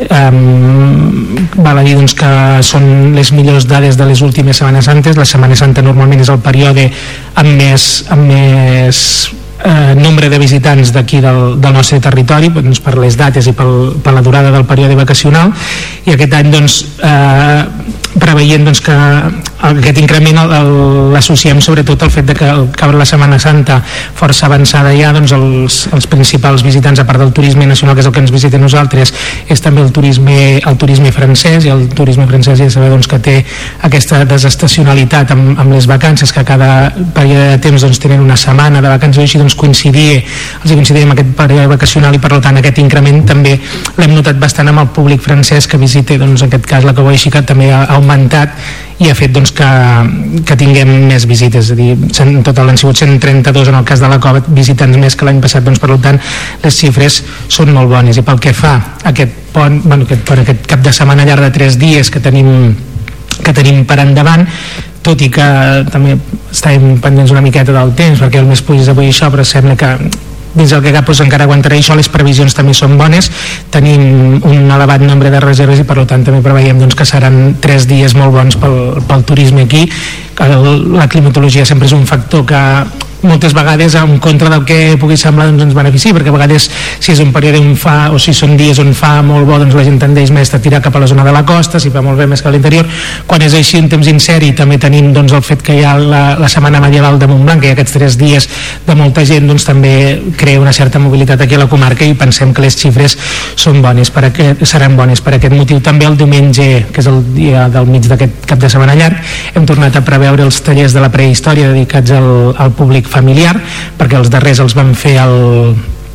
Um, val a dir doncs, que són les millors dades de les últimes Setmanes Santes. La Setmana Santa normalment és el període amb més, amb més Eh, nombre de visitants d'aquí del, del nostre territori, doncs, per les dates i pel, per la durada del període vacacional, i aquest any doncs, eh, preveient doncs, que aquest increment l'associem sobretot al fet de que al cap de la Setmana Santa força avançada ja, doncs, els, els principals visitants, a part del turisme nacional, que és el que ens visita a nosaltres, és també el turisme, el turisme francès, i el turisme francès ja sabeu doncs, que té aquesta desestacionalitat amb, amb les vacances, que cada període de temps doncs, tenen una setmana de vacances, així doncs, coincidir, els coincidir amb aquest període vacacional, i per tant aquest increment també l'hem notat bastant amb el públic francès que visita, doncs, en aquest cas la Cova Així, que també ha augmentat i ha fet doncs, que, que tinguem més visites. És a dir, en total han sigut cent trenta-dos en el cas de la Cova, visitants més que l'any passat, doncs, per tant les xifres són molt bones. I pel que fa a aquest pont, bueno, aquest, pont, aquest cap de setmana llarg de tres dies que tenim, que tenim per endavant, tot i que també estàvem pendents una miqueta del temps perquè el mes puges avui això, però sembla que dins el que cap doncs, encara aguantarà això. Les previsions també són bones, tenim un elevat nombre de reserves i per tant també preveiem doncs, que seran tres dies molt bons pel, pel turisme aquí. La climatologia sempre és un factor que moltes vegades en contra del que pugui semblar doncs ens beneficia, perquè a vegades si és un període on fa, o si són dies on fa molt bo, doncs la gent tendeix més a tirar cap a la zona de la costa, si fa molt bé més que a l'interior. Quan és així un temps incert, i també tenim doncs, el fet que hi ha la, la Setmana Medieval de Montblanc, que hi ha aquests tres dies de molta gent, doncs també crea una certa mobilitat aquí a la comarca, i pensem que les xifres són bones per aquest, seran bones per aquest motiu. També el diumenge, que és el dia del mig d'aquest cap de setmana llarg, hem tornat a preveure els tallers de la prehistòria dedicats al, al públic familiar, perquè els darrers els vam fer el,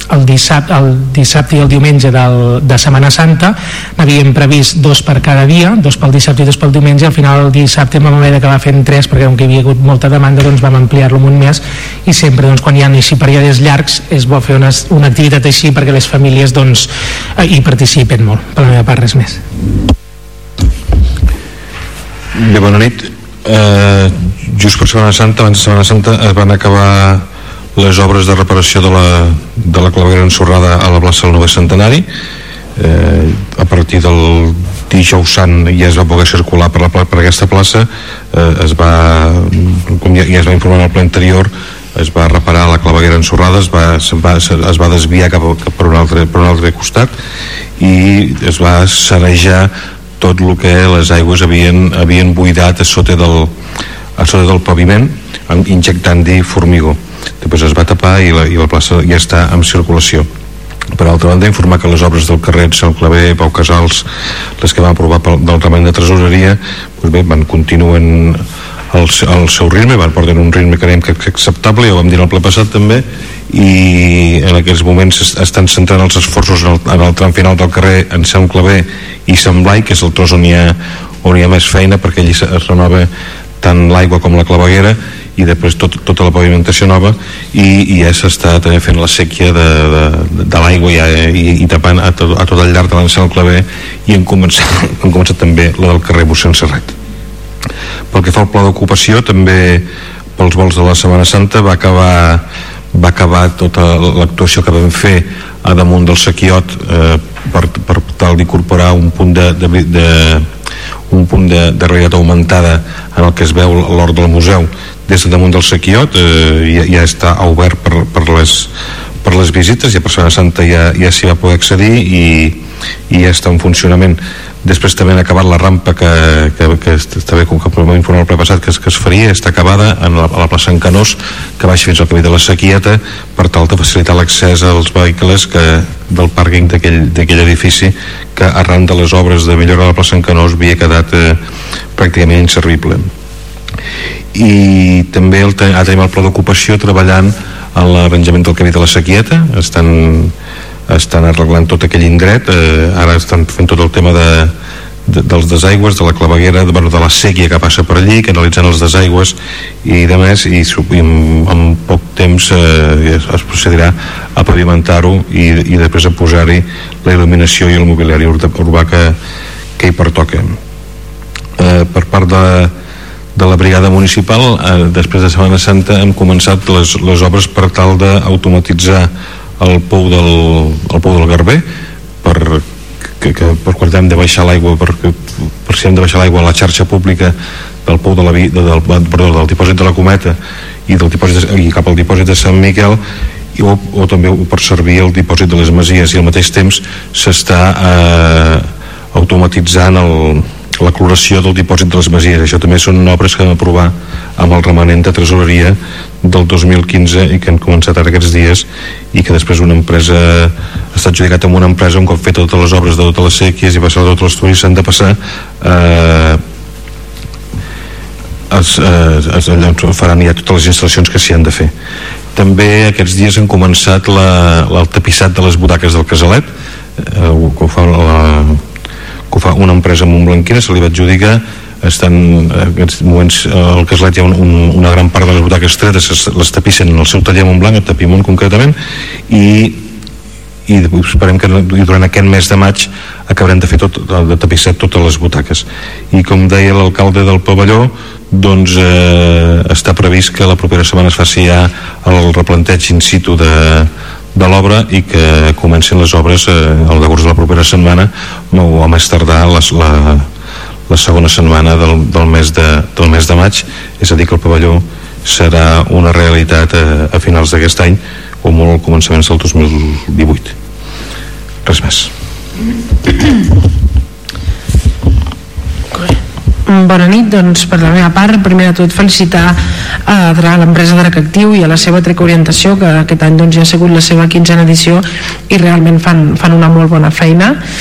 el dissabte, el dissabte i el diumenge del, de Setmana Santa n'havíem previst dos per cada dia, dos pel dissabte i dos pel diumenge, i al final el dissabte vam haver d'acabar fent tres perquè com que hi havia hagut molta demanda doncs vam ampliar-lo amb un mes, i sempre doncs, quan hi ha així períodes llargs és bo fer una, una activitat així perquè les famílies doncs, hi participen molt. Per la meva part res més. Bé, bona nit. Eh, just per Setmana Santa, abans de Setmana Santa es van acabar les obres de reparació de la, de la claveguera ensorrada a la plaça del Novè Centenari. Eh, a partir del dijous sant ja es va poder circular per, la, per aquesta plaça. Eh, es va, com ja, ja es va informar en el ple anterior, es va reparar la claveguera ensorrada, es va, es va, es va desviar cap, cap per, un altre, per un altre costat i es va sanejar tot el que les aigües havien, havien buidat a sota del, a sota del paviment, injectant-hi formigó. Després es va tapar i la, i la plaça ja està en circulació. Per altra banda, informar que les obres del carrer Sant Claver, Pau Casals, les que van aprovar pel, del Reglament de Tresoreria, doncs bé, van continuen el, el seu ritme, van portar un ritme que creiem que és acceptable, ja ho vam dir en el ple passat també, i en aquests moments estan centrant els esforços en el, en el tram final del carrer en Sant Claver i Sant Blai, que és el tros on hi ha, on hi ha més feina, perquè allí es renova tant l'aigua com la claveguera, i després tot, tota la pavimentació nova, i, i ja s'està també fent la sèquia de, de, de l'aigua ja, i, i tapant a tot, a tot el llarg de l'Ancel Claver, i han començat, han començat també la del carrer Mossèn Serret. Pel que fa al pla d'ocupació, també pels vols de la Setmana Santa va acabar va acabar tota l'actuació que vam fer a damunt del Sequiot, eh, per, per tal d'incorporar un punt de, de, de un punt de, de realitat augmentada en el que es veu l'hort del museu des de damunt del Sequiot. eh, ja, ja està obert per, per, les, per les visites, ja per Setmana Santa ja, ja s'hi va poder accedir i, i ja està en funcionament. Després també han acabat la rampa que, que, que està bé, com que vam informar el ple passat que es, que es faria, està acabada en la, a la plaça en Canós, que baixa fins al camí de la Sequieta, per tal de facilitar l'accés als vehicles que, del pàrquing d'aquell edifici, que arran de les obres de millora de la plaça en Canós havia quedat eh, pràcticament inservible. I també el, ha tenim el pla d'ocupació treballant en l'arranjament del camí de la Sequieta. Estan estan arreglant tot aquell indret, eh, ara estan fent tot el tema de, de, dels desaigües, de la claveguera, de, bueno, de la sèquia que passa per allí, canalitzant els desaigües i de més, i, i en, en poc temps eh, es, es procedirà a pavimentar-ho i, i després a posar-hi la il·luminació i el mobiliari urbà que, que hi pertoca. Eh, per part de de la brigada municipal, eh, després de Setmana Santa hem començat les, les obres per tal d'automatitzar el pou del, el pou del Garber, per, que, que, per quan hem de baixar l'aigua, per, per si hem de baixar l'aigua a la xarxa pública del pou de la, de, del, perdó, del dipòsit de la Cometa i, del dipòsit de, i cap al dipòsit de Sant Miquel, i, o, o també per servir el dipòsit de les Masies, i al mateix temps s'està eh, automatitzant el la cloració del dipòsit de les Masies. Això també són obres que vam aprovar amb el remanent de tresoreria del dos mil quinze i que han començat ara aquests dies, i que després una empresa està adjudicat amb una empresa un cop fet totes les obres de totes les sèquies i passar tots els turis s'han de passar eh, es, eh, es, faran ja totes les instal·lacions que s'hi han de fer. També aquests dies han començat la, el tapissat de les butaques del Casalet, eh, que ho fa la que ho fa una empresa montblanquina, se li va adjudicar. Estan en aquests moments al Casalet hi ha un, un, una gran part de les butaques tretes, les tapissen en el seu taller a Montblanc, a Tapimont concretament, i, i esperem que durant aquest mes de maig acabarem de fer tot, de tapissar totes les butaques. I com deia l'alcalde del pavelló, doncs eh, està previst que la propera setmana es faci ja el replanteig in situ de de l'obra i que comencin les obres eh, al decurs de la propera setmana o a més tardar les, la, la segona setmana del, del, mes de, del mes de maig, és a dir que el pavelló serà una realitat eh, a finals d'aquest any o molt al començament del dos mil divuit. Res més. Bona nit, doncs per la meva part, primer de tot felicitar a l'empresa Drac Actiu i a la seva Trec Orientació, que aquest any doncs, ja ha sigut la seva quinzena edició i realment fan, fan una molt bona feina.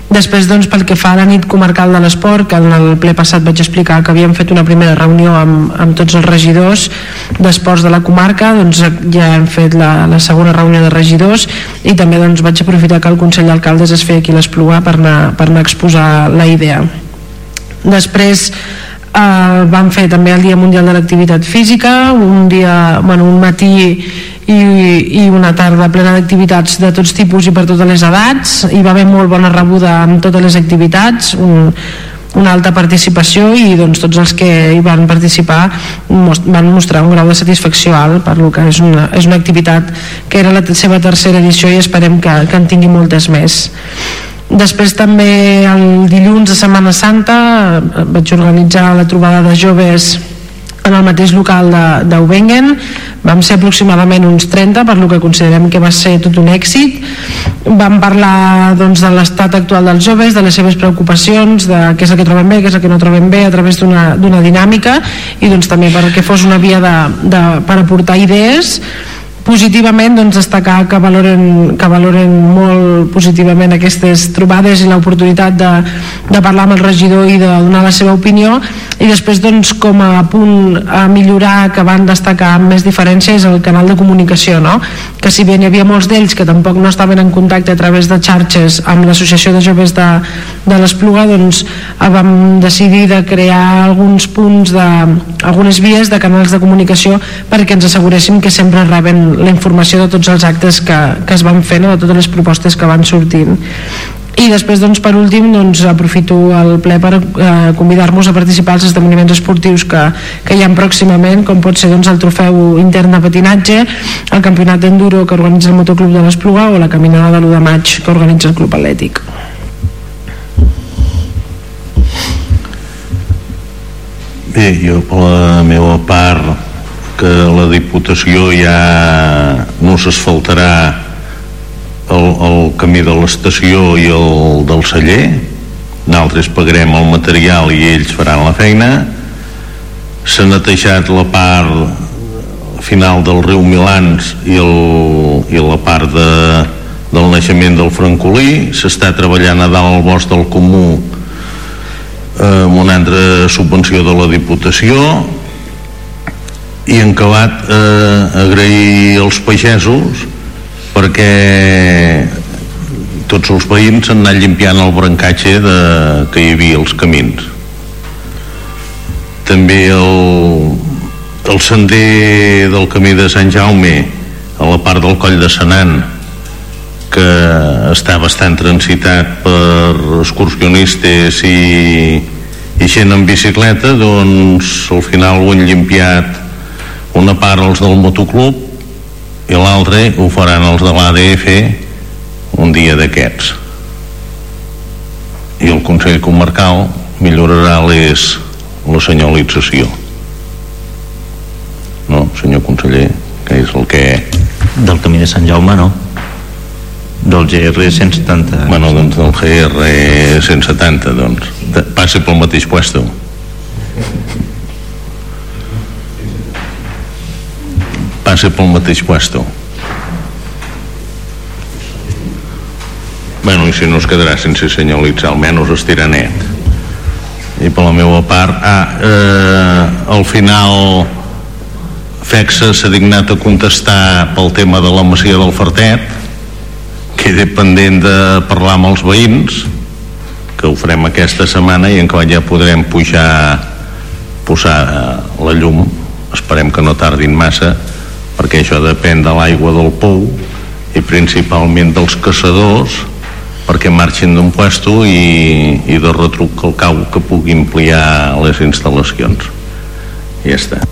Després, doncs, pel que fa a la nit comarcal de l'esport, que en el ple passat vaig explicar que havíem fet una primera reunió amb, amb tots els regidors d'esports de la comarca, doncs ja hem fet la, la segona reunió de regidors i també doncs, vaig aprofitar que el Consell d'Alcaldes es feia aquí a l'Espluga per anar, per anar a exposar la idea. Després eh, vam fer també el Dia Mundial de l'Activitat Física, un dia, bueno, un matí i, i una tarda plena d'activitats de tots tipus i per totes les edats. Hi va haver molt bona rebuda amb totes les activitats, un, una alta participació i doncs, tots els que hi van participar most, van mostrar un grau de satisfacció alt per lo que és una, és una activitat que era la seva tercera edició i esperem que, que en tingui moltes més. Després també el dilluns de Setmana Santa vaig organitzar la trobada de joves en el mateix local d'Eubengen. Vam ser aproximadament uns trenta, per lo que considerem que va ser tot un èxit. Vam parlar doncs, de l'estat actual dels joves, de les seves preocupacions, de què és el que troben bé, què és el que no troben bé, a través d'una d'una dinàmica i doncs, també perquè fos una via de, de, per aportar idees. Positivament, doncs, destacar que valoren, que valoren molt positivament aquestes trobades i l'oportunitat de, de parlar amb el regidor i de donar la seva opinió. I després, doncs, com a punt a millorar, que van destacar amb més diferència, és el canal de comunicació, no? Que si bé n'hi havia molts d'ells que tampoc no estaven en contacte a través de xarxes amb l'Associació de Joves de, de l'Espluga, doncs vam decidir de crear alguns punts de, algunes vies de canals de comunicació perquè ens asseguréssim que sempre reben la informació de tots els actes que, que es van fent, no? De totes les propostes que van sortint. I després, doncs, per últim, doncs, aprofito el ple per eh, convidar-vos a participar als esdeveniments esportius que, que hi ha pròximament, com pot ser doncs, el trofeu intern de patinatge, el campionat d'enduro que organitza el Motoclub de l'Espluga o la caminada de l'u de maig que organitza el Club Atlètic. Bé, jo per la meva part, que la Diputació ja no s'asfaltarà el, el camí de l'estació i el del celler. Nosaltres pagarem el material i ells faran la feina. S'ha netejat la part final del riu Milans i, el, i la part de, del naixement del Francolí. S'està treballant a dalt al bosc del Comú eh, amb una altra subvenció de la Diputació. I en acabat eh, agrair als pagesos perquè tots els veïns han anat limpiant el brancatge de, que hi havia als camins. També el, el sender del camí de Sant Jaume a la part del Coll de Senan, que està bastant transitat per excursionistes i, i gent en bicicleta, doncs al final ho han limpiat una part els del motoclub i l'altra ho faran els de l'A D F un dia d'aquests, i el Consell Comarcal millorarà les, la senyalització, no, senyor conseller, que és el que... Del camí de Sant Jaume, no? Del G R cent setanta. Bueno, doncs del G R cent setanta, doncs passa pel mateix puesto. Passa pel mateix puesto. Bueno, i si no es quedarà sense senyalitzar, almenys estirà net. I per la meva part, ah, eh, al final FECSA s'ha dignat a contestar pel tema de la masia del Fartet, queda pendent de parlar amb els veïns, que ho farem aquesta setmana i en què ja podrem pujar, posar la llum, esperem que no tardin massa, perquè això depèn de l'aigua del pou i principalment dels caçadors, perquè marxin d'un puesto i, i de retruc al cau que pugui ampliar les instal·lacions. I ja està.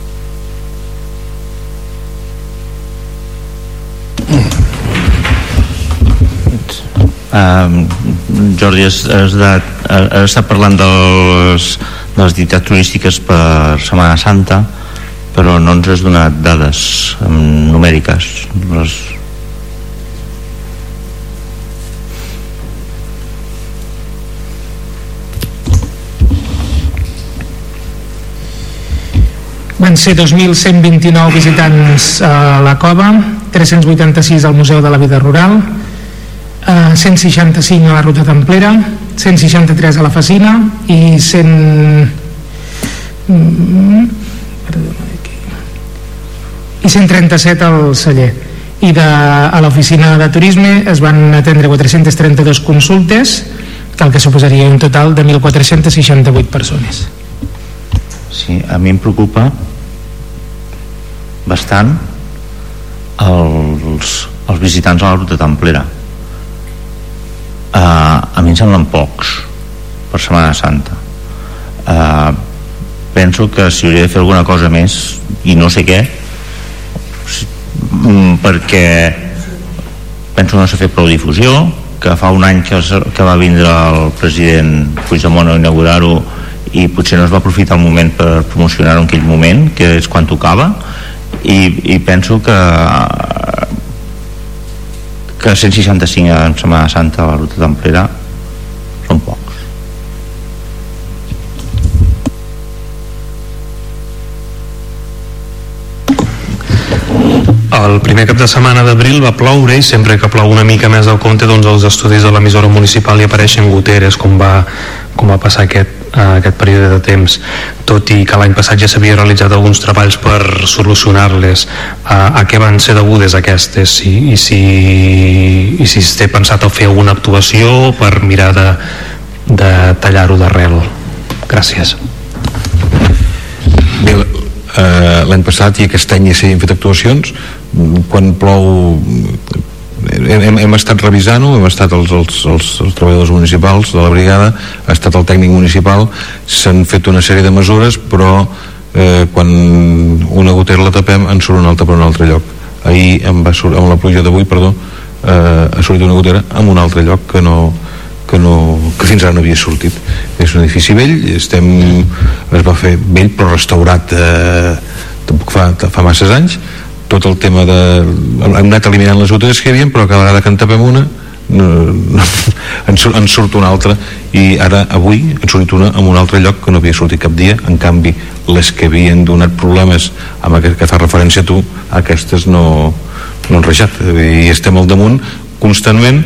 Uh, Jordi, has, has, de, has estat parlant dels, de les activitats turístiques per Setmana Santa, però no ens has donat dades um, numèriques. Les... Van ser dos mil cent vint-i-nou visitants a la cova, tres-cents vuitanta-sis al Museu de la Vida Rural, eh, cent seixanta-cinc a la Ruta Templera, cent seixanta-tres a la Facina i cent... i cent trenta-set al Celler. I de, a l'oficina de turisme es van atendre quatre-centes trenta-dues consultes, el que suposaria un total de mil quatre-cents seixanta-vuit persones. Sí, a mi em preocupa bastant els, els visitants a la ruta templera. Uh, a mi em semblen pocs per Setmana Santa. Uh, penso que si hauria de fer alguna cosa més, i no sé què, perquè penso que no s'ha fet prou difusió, que fa un any que, que va vindre el president Puigdemont a inaugurar-ho i potser no es va aprofitar el moment per promocionar-ho en aquell moment, que és quan tocava, i, i penso que que cent seixanta-cinc en Setmana Santa a la ruta templera són pocs. El primer cap de setmana d'abril va ploure i sempre que plou una mica més del compte, doncs els estudis de l'emissora municipal hi apareixen goteres, com va, com va passar aquest, uh, aquest període de temps. Tot i que l'any passat ja s'havia realitzat alguns treballs per solucionar-les, uh, a què van ser degudes aquestes? I, i, si, i si es té pensat a fer alguna actuació per mirar de, de tallar-ho d'arrel? Gràcies. Bé, Uh, l'any passat i aquest any ja s'hi han fet actuacions. Quan plou hem, hem estat revisant-ho, hem estat els, els, els, els treballadors municipals de la brigada, ha estat el tècnic municipal, s'han fet una sèrie de mesures, però eh, quan una gotera la tapem en surt una altra per un altre lloc. Ahir em va sur- amb la pluja d'avui, perdó, eh, ha sortit una gotera en un altre lloc que no que, no, que fins ara no havia sortit. És un edifici vell, estem, es va fer vell però restaurat eh, tampoc fa, fa masses anys. Tot el tema de... hem anat eliminant les goteres que hi havia, però cada vegada que en tapem una no, no, en, surt, en surt una altra, i ara avui en sortit una en un altre lloc que no havia sortit cap dia. En canvi les que havien donat problemes amb aquest que fa referència a tu, aquestes no, no han rejat, i estem al damunt constantment.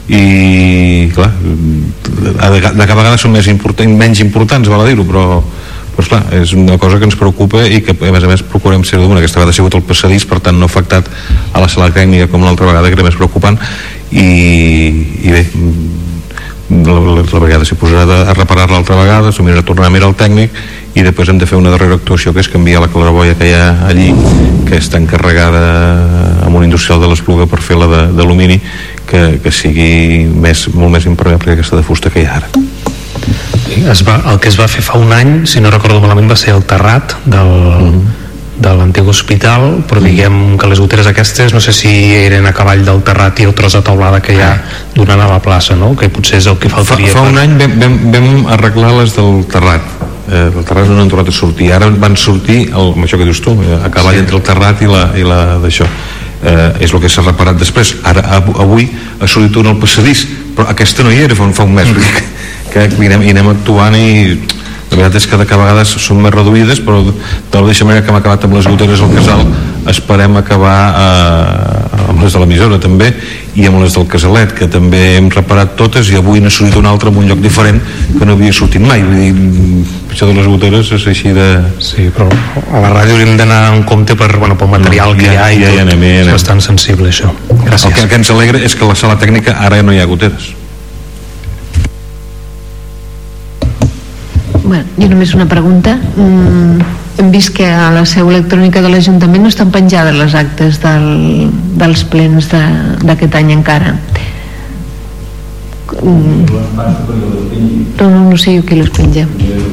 I clar, de, de cada vegada són més important, menys importants, val a dir-ho, però, però esclar, és una cosa que ens preocupa i que a més a més procurem ser d'una. Aquesta vegada ha sigut el passadís, per tant no ha afectat a la sala tècnica com l'altra vegada, que era més preocupant, i, i bé, la, la, la vegada s'hi posarà a reparar l'altra vegada, s'ho mirarà a tornar a mirar el tècnic, i després hem de fer una darrera actuació, que és canviar la claraboia que hi ha allí, que està encarregada amb un industrial de l'Espluga per fer la d'alumini, que, que sigui més, molt més impermeable que aquesta de fusta que hi ha ara. Es va, el que es va fer fa un any, si no recordo malament, va ser el terrat del, mm-hmm. de l'antic hospital, però diguem que les goteres aquestes no sé si eren a cavall del terrat i el tros de teulada que hi ha donant a la plaça, no? Que potser és el que faltaria. Fa, fa un per... any vam, vam, vam arreglar les del terrat. Eh, el terrat no han tornat a sortir, ara van sortir el, això que dius tu, a cavall sí. Entre el terrat i la, i la d'això. Eh, és el que s'ha reparat després. Ara avui ha sortit un al passadís, però aquesta no hi era fa un, fa un mes, mm. que, que anem, anem actuant, i la veritat és que de cada vegada són més reduïdes, però de la mateixa manera que hem acabat amb les goteres al casal, esperem acabar eh, amb les de l'emissora també, i amb les del casalet, que també hem reparat totes, i avui n'ha sortit una altra en un lloc diferent que no havia sortit mai. Vull dir, això de les goteres és així de... Sí, però a la ràdio hauríem d'anar en compte per, bueno, pel material no, ja, que hi ha, i ja, tot, ja anem, ja anem. És bastant sensible això. Gràcies. El que, el que ens alegra és que a la sala tècnica ara no hi ha goteres. Bueno, jo només una pregunta. Mm, hem vist que a la seu electrònica de l'Ajuntament no estan penjades les actes del, dels plens d'aquest any encara. Mm. No, no, no sé jo qui les penja.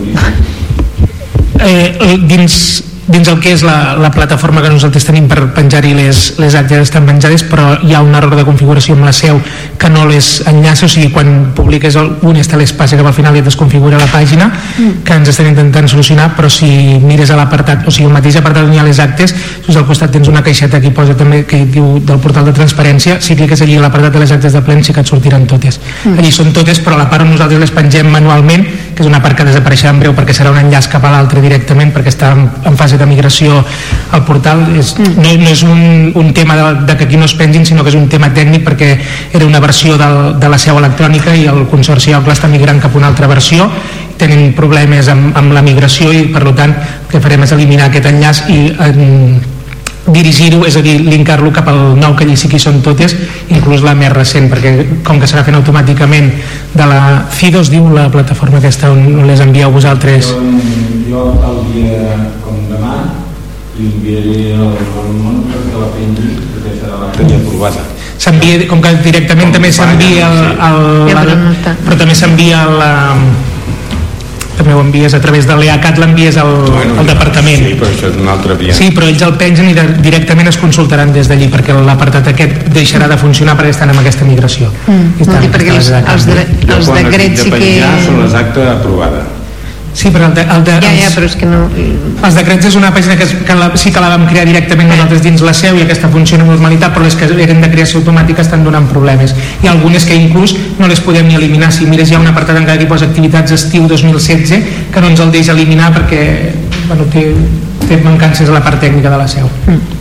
Eh, dins, dins el que és la, la plataforma que nosaltres tenim per penjar-hi les, les actes estan penjades, però hi ha un error de configuració amb la seu que no les enllaça, o sigui, quan publiques un està l'espai que al final ja desconfigura la pàgina, mm. que ens estem intentant solucionar, però si mires a l'apartat, o sigui, el mateix apartat on hi ha les actes, just al costat tens una caixeta que posa també, que diu del portal de transparència, si cliques allí a l'apartat de les actes de plen sí que et sortiran totes. Mm. Allí són totes, però a la part on nosaltres les pengem manualment que és una part que desapareixerà en breu perquè serà un enllaç cap a l'altre directament, perquè està en, en fase de migració al portal. És, no, no és un, un tema de, de que aquí no es pengin, sinó que és un tema tècnic, perquè era una versió del, de la seu electrònica i el Consorci Aucla està migrant cap a una altra versió, tenen problemes amb, amb la migració i per tant el que farem és eliminar aquest enllaç i en, dirigir-ho, és a dir, linkar-lo cap al nou, que allí sí que hi són totes, inclús la més recent, perquè com que serà fent automàticament de la FIDO, es diu la plataforma aquesta on les envieu vosaltres. Jo el dia com demà li enviaré el món perquè la pengi, perquè serà la que ja aprovada. S'envia, com que directament també s'envia el, el, el, però també s'envia la també ho envies a través de l'E A C A T, l'envies al, bueno, al departament. Sí, però això és una altra via. Sí, però ells el pengen i de, directament es consultaran des d'allí, perquè l'apartat aquest deixarà de funcionar perquè estan amb aquesta migració. Mm, no, perquè els, els, de, els decrets sí que... són les actes aprovades. Sí, però el de, el de, ja, ja, els, però és que no... els decrets és una pàgina que, es, que la, sí que la vam crear directament nosaltres dins la seu i aquesta funciona amb normalitat, però les que eren de creació automàtica estan donant problemes. Hi ha algunes que inclús no les podem ni eliminar. Si mires, hi ha un apartat encara que posa activitats estiu dos mil setze que no ens el deixa eliminar perquè bueno, té, té mancances a la part tècnica de la seu. Mm.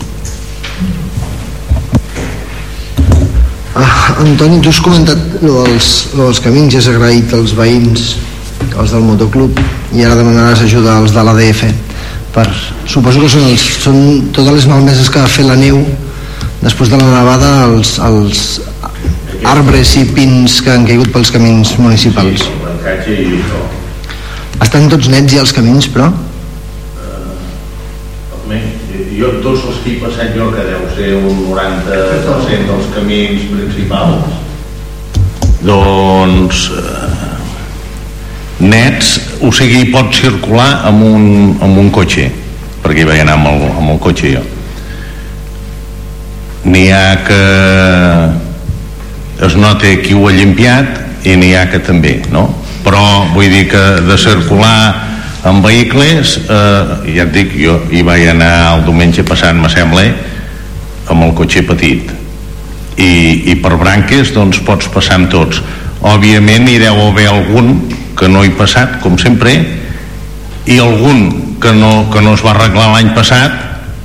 Ah, Antoni, tu has comentat lo dels, lo dels camins i has agraït als veïns, els del motoclub, i ara demanaràs ajuda als de l'A D F per, suposo que són, els, són totes les malmeses que va fer la neu després de la nevada, els, els arbres i pins que han caigut pels camins municipals. Estan tots nets ja els camins, però? Jo, tots els que he passat jo, que deu ser un noranta per cent dels camins principals, doncs nets, o sigui, pot circular amb un, amb un cotxe, perquè hi vaig anar amb el, amb el cotxe jo. N'hi ha que es nota qui ho ha llimpiat i n'hi ha que també, no? Però vull dir que de circular amb vehicles, eh, ja et dic, jo hi vaig anar el diumenge passat, me sembla, amb el cotxe petit, i, i per branques doncs pots passar amb tots. Òbviament hi deu haver algun que no hi passat, com sempre, i algun que no, que no es va arreglar l'any passat.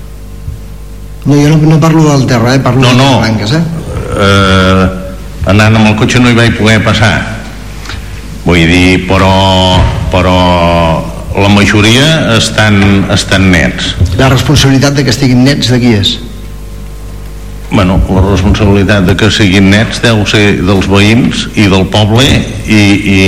No, jo no, no parlo del terra, eh? Parlo no, de no. les branques, eh? eh? Anant amb el cotxe no hi vaig poder passar, vull dir, però però la majoria estan, estan nets. La responsabilitat de que estiguin nets de qui és? Bueno, la responsabilitat de que siguin nets deu ser dels veïns i del poble i...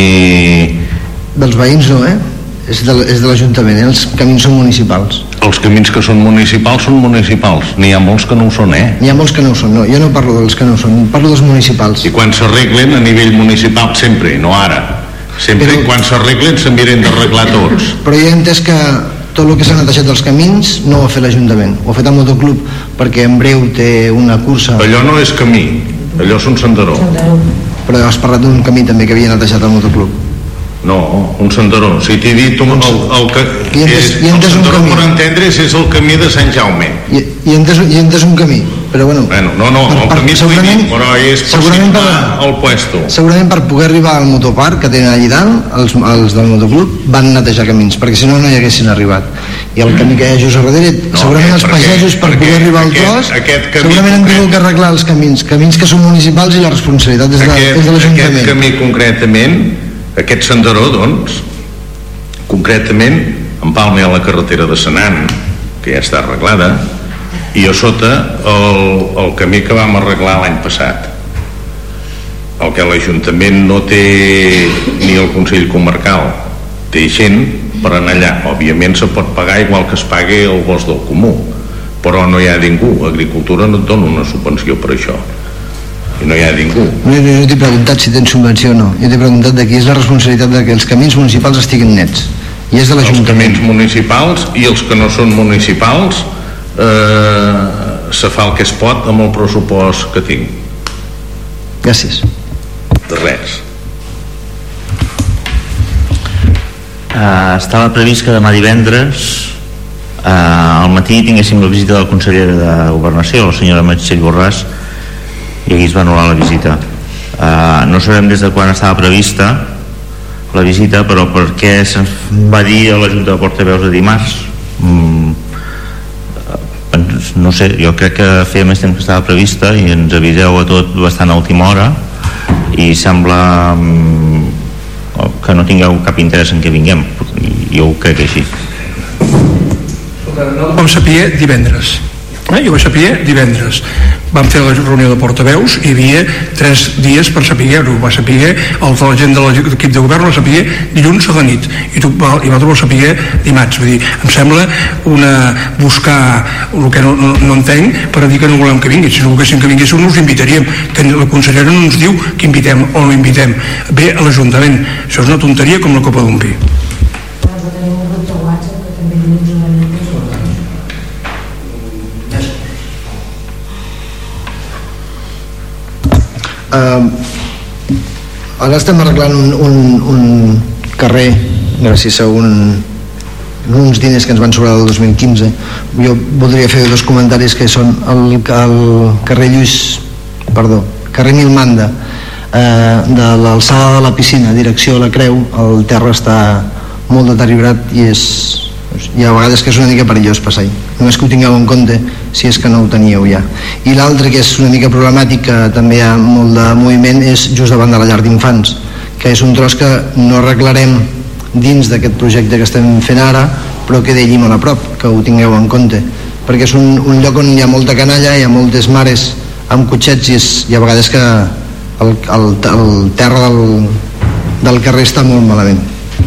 i... Dels veïns no, eh? És de, és de l'Ajuntament, eh? Els camins són municipals. Els camins que són municipals són municipals. N'hi ha molts que no ho són, eh? N'hi ha molts que no ho són, no. Jo no parlo dels que no ho són, parlo dels municipals. I quan s'arreglen a nivell municipal, sempre, no ara. Sempre però, quan s'arreglen se miren d'arreglar tots. Però jo he entès que tot el que s'ha netejat dels camins no ho ha fet l'Ajuntament, ho ha fet el motoclub, perquè en breu té una cursa. Allò no és camí, allò és un senderó. Però has parlat d'un camí també que havia netejat el motoclub. No, un senderó. Si t'he dit un, el, el, que I entes, és, i entes el senderó un per entendre's és el camí de Sant Jaume. I, i, entes, i entes un camí, però bueno, bueno no, no, per, el camí és límit, però és per situar el puesto. Segurament per poder arribar al motoparc que tenen allà dalt, els, els del motoclub van netejar camins, perquè si no no hi haguessin arribat. I el camí que hi ha just a darrere, no, segurament els pagesos per poder arribar al tros segurament han tingut que arreglar els camins camins que són municipals i la responsabilitat és de, aquest, és de l'Ajuntament. Aquest camí concretament, aquest senderó, doncs, concretament empalma a la carretera de Senan, que ja està arreglada, i a sota el, el camí que vam arreglar l'any passat. El que l'Ajuntament no té, ni el Consell Comarcal, té gent per anar allà. Òbviament se pot pagar igual que es pagui el bosc del comú, però no hi ha ningú. Agricultura no et dona una subvenció per això. I no hi ha ningú. No, no, no t'he preguntat si tens subvenció o no. Jo t'he preguntat de qui és la responsabilitat de que els camins municipals estiguin nets. I és de l'Ajuntament. Els camins municipals i els que no són municipals eh, se fa el que es pot amb el pressupost que tinc. Gràcies. De res. Uh, estava previst que demà divendres uh, al matí tinguéssim la visita del conseller de Governació, la senyora Meritxell Borràs, i aquí es va anul·lar la visita. Uh, no sabem des de quan estava prevista, la visita, però perquè se'ns va dir a la Junta de Portaveus de dimarts, mm, no sé, jo crec que feia més temps que estava prevista i ens aviseu a tot bastant a última hora i sembla mm, que no tingueu cap interès en que vinguem, jo ho crec així. No ho vam saber divendres, eh? Jo ho vaig saber divendres, vam fer la reunió de portaveus i hi havia tres dies per saber-ho. Va saber el de la gent de l'equip de govern, va saber dilluns a la nit i tu, i vosaltres ho saber dimarts. Vull dir, em sembla una, buscar el que no, no, no entenc per dir que no volem que vingui. Si no volguéssim que vinguéssim no us invitaríem, que la consellera no ens diu que invitem o no invitem, ve a l'Ajuntament. Això és una tonteria com la copa d'un pi. Uh, ara estem arreglant un, un, un carrer gràcies a un, uns diners que ens van sobrar del dos mil quinze. Jo voldria fer dos comentaris que són el, el carrer Lluís perdó, carrer Milmanda, uh, de l'alçada de la piscina direcció a la Creu, el terra està molt deteriorat i és, hi ha vegades que és una mica perillós passar-hi. Només que ho tingueu en compte si és que no ho teníeu ja. I l'altre, que és una mica problemàtic, que també hi ha molt de moviment, és just davant de la llar d'infants, que és un tros que no arreglarem dins d'aquest projecte que estem fent ara, però que d'allí molt a prop, que ho tingueu en compte, perquè és un, un lloc on hi ha molta canalla, hi ha moltes mares amb cotxets i és, hi ha vegades que el, el, el terra del, del carrer està molt malament.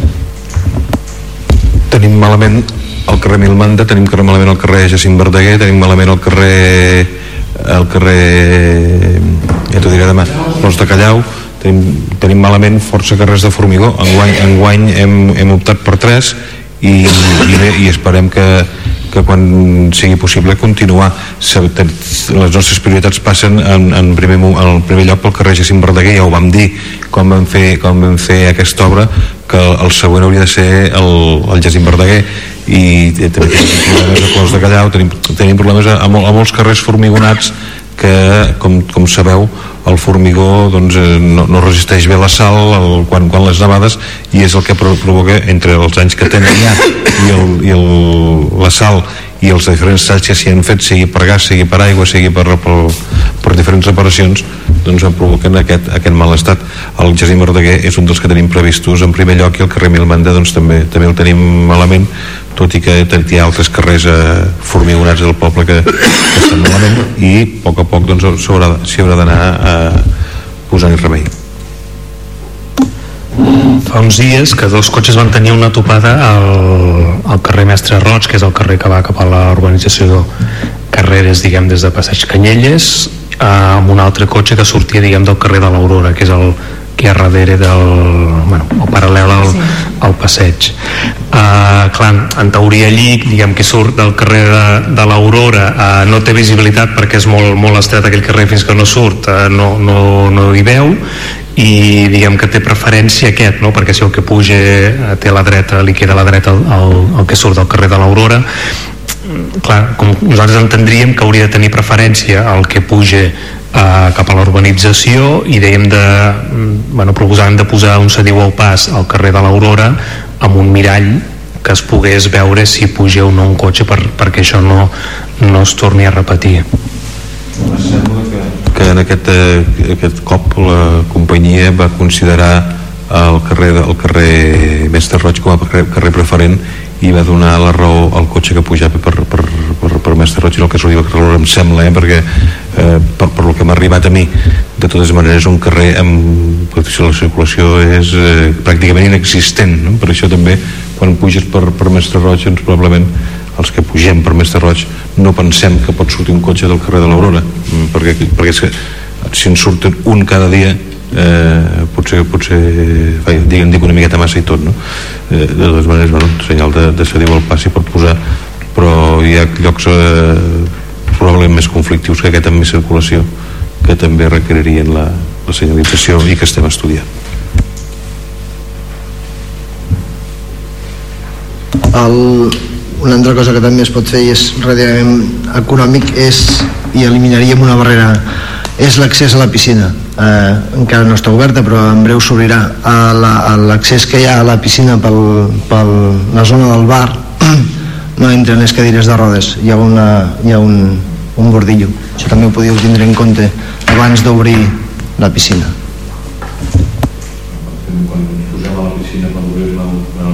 Tenim malament el carrer Milmanda, tenim malament el carrer Jacint Verdaguer, tenim malament el carrer el carrer ja t'ho diré demà, Pons de Callau, tenim, tenim malament força carrers de formigó. Enguany, enguany hem, hem optat per tres i, i, bé, i esperem que, que quan sigui possible continuar. Les nostres prioritats passen en, en, primer, en primer lloc pel carrer Jacint Verdaguer. Ja ho vam dir quan vam fer, quan vam fer aquesta obra, que el següent hauria de ser el, el Jacint Verdaguer, i també tenim problemes a Clos de Callau, tenim, tenim problemes a, a, mol, a molts carrers formigonats que, com, com sabeu, el formigó doncs, no, no resisteix bé la sal el, quan, quan les nevades, i és el que provoca, entre els anys que tenen ja i, el, i el, la sal i els diferents talls que s'hi han fet, sigui per gas, sigui per aigua, sigui per, per, per diferents reparacions, doncs en provoquen aquest, aquest mal estat. El Jacint Verdaguer és un dels que tenim previstos en primer lloc, i el carrer Milmanda doncs, també, també el tenim malament, tot i que hi ha altres carrers eh, formigonats del poble que, que estan malament, i a poc a poc doncs, s'hi haurà, haurà d'anar eh, posant remei. Fa uns dies que dos cotxes van tenir una topada al, al carrer Mestre Roig, que és el carrer que va cap a la urbanització Carreres, diguem, des de Passeig Canyelles, eh, amb un altre cotxe que sortia, diguem, del carrer de l'Aurora, que és el que hi ha darrere del, bueno, el paral·lel al, sí. al passeig. Uh, clar, en teoria allí, diguem, que surt del carrer de, de l'Aurora, uh, no té visibilitat perquè és molt, molt estret aquell carrer, fins que no surt, uh, no, no, no hi veu, i diguem que té preferència aquest, no? Perquè si el que puja uh, té a la dreta, li queda a la dreta el, el, el que surt del carrer de l'Aurora. Clar, com nosaltres entendríem que hauria de tenir preferència el que puja Uh, cap a la urbanització, i dèiem de, bueno, proposàvem de posar un sediu al pas al carrer de l'Aurora amb un mirall que es pogués veure si puja o no un cotxe, per, perquè això no, no es torni a repetir. Em sembla que, que en aquest, eh, aquest cop la companyia va considerar el carrer, el carrer Mestre Roig com a carrer, carrer preferent, i va donar la raó al cotxe que pujava per, per, per, per Mestre Roig, i el que s'hauria de carrer, em sembla, eh, perquè eh, per, per el que m'ha arribat a mi, de totes maneres un carrer amb protecció de la circulació és eh, pràcticament inexistent, no? Per això també quan puges per, per Mestre Roig, doncs probablement els que pugem per Mestre Roig no pensem que pot sortir un cotxe del carrer de l'Aurora, perquè, perquè és que si en surten un cada dia eh, potser, potser diguem, dic una miqueta massa i tot, no? Eh, de totes maneres, bueno, senyal de, de cedir el pas i pot posar, però hi ha llocs eh, probablement més conflictius que aquest amb més circulació, que també requeririen la, la senyalització i que estem estudiant. El, una altra cosa que també es pot fer i és relativament econòmic és, i eliminaríem una barrera, és l'accés a la piscina. eh, encara no està oberta però en breu s'obrirà. L'accés que hi ha a la piscina per la zona del bar no entren les cadires de rodes, hi ha, una, hi ha un, un bordillo. Això també ho podíeu tindre en compte abans d'obrir la piscina. Quan posem a la piscina per obrir-la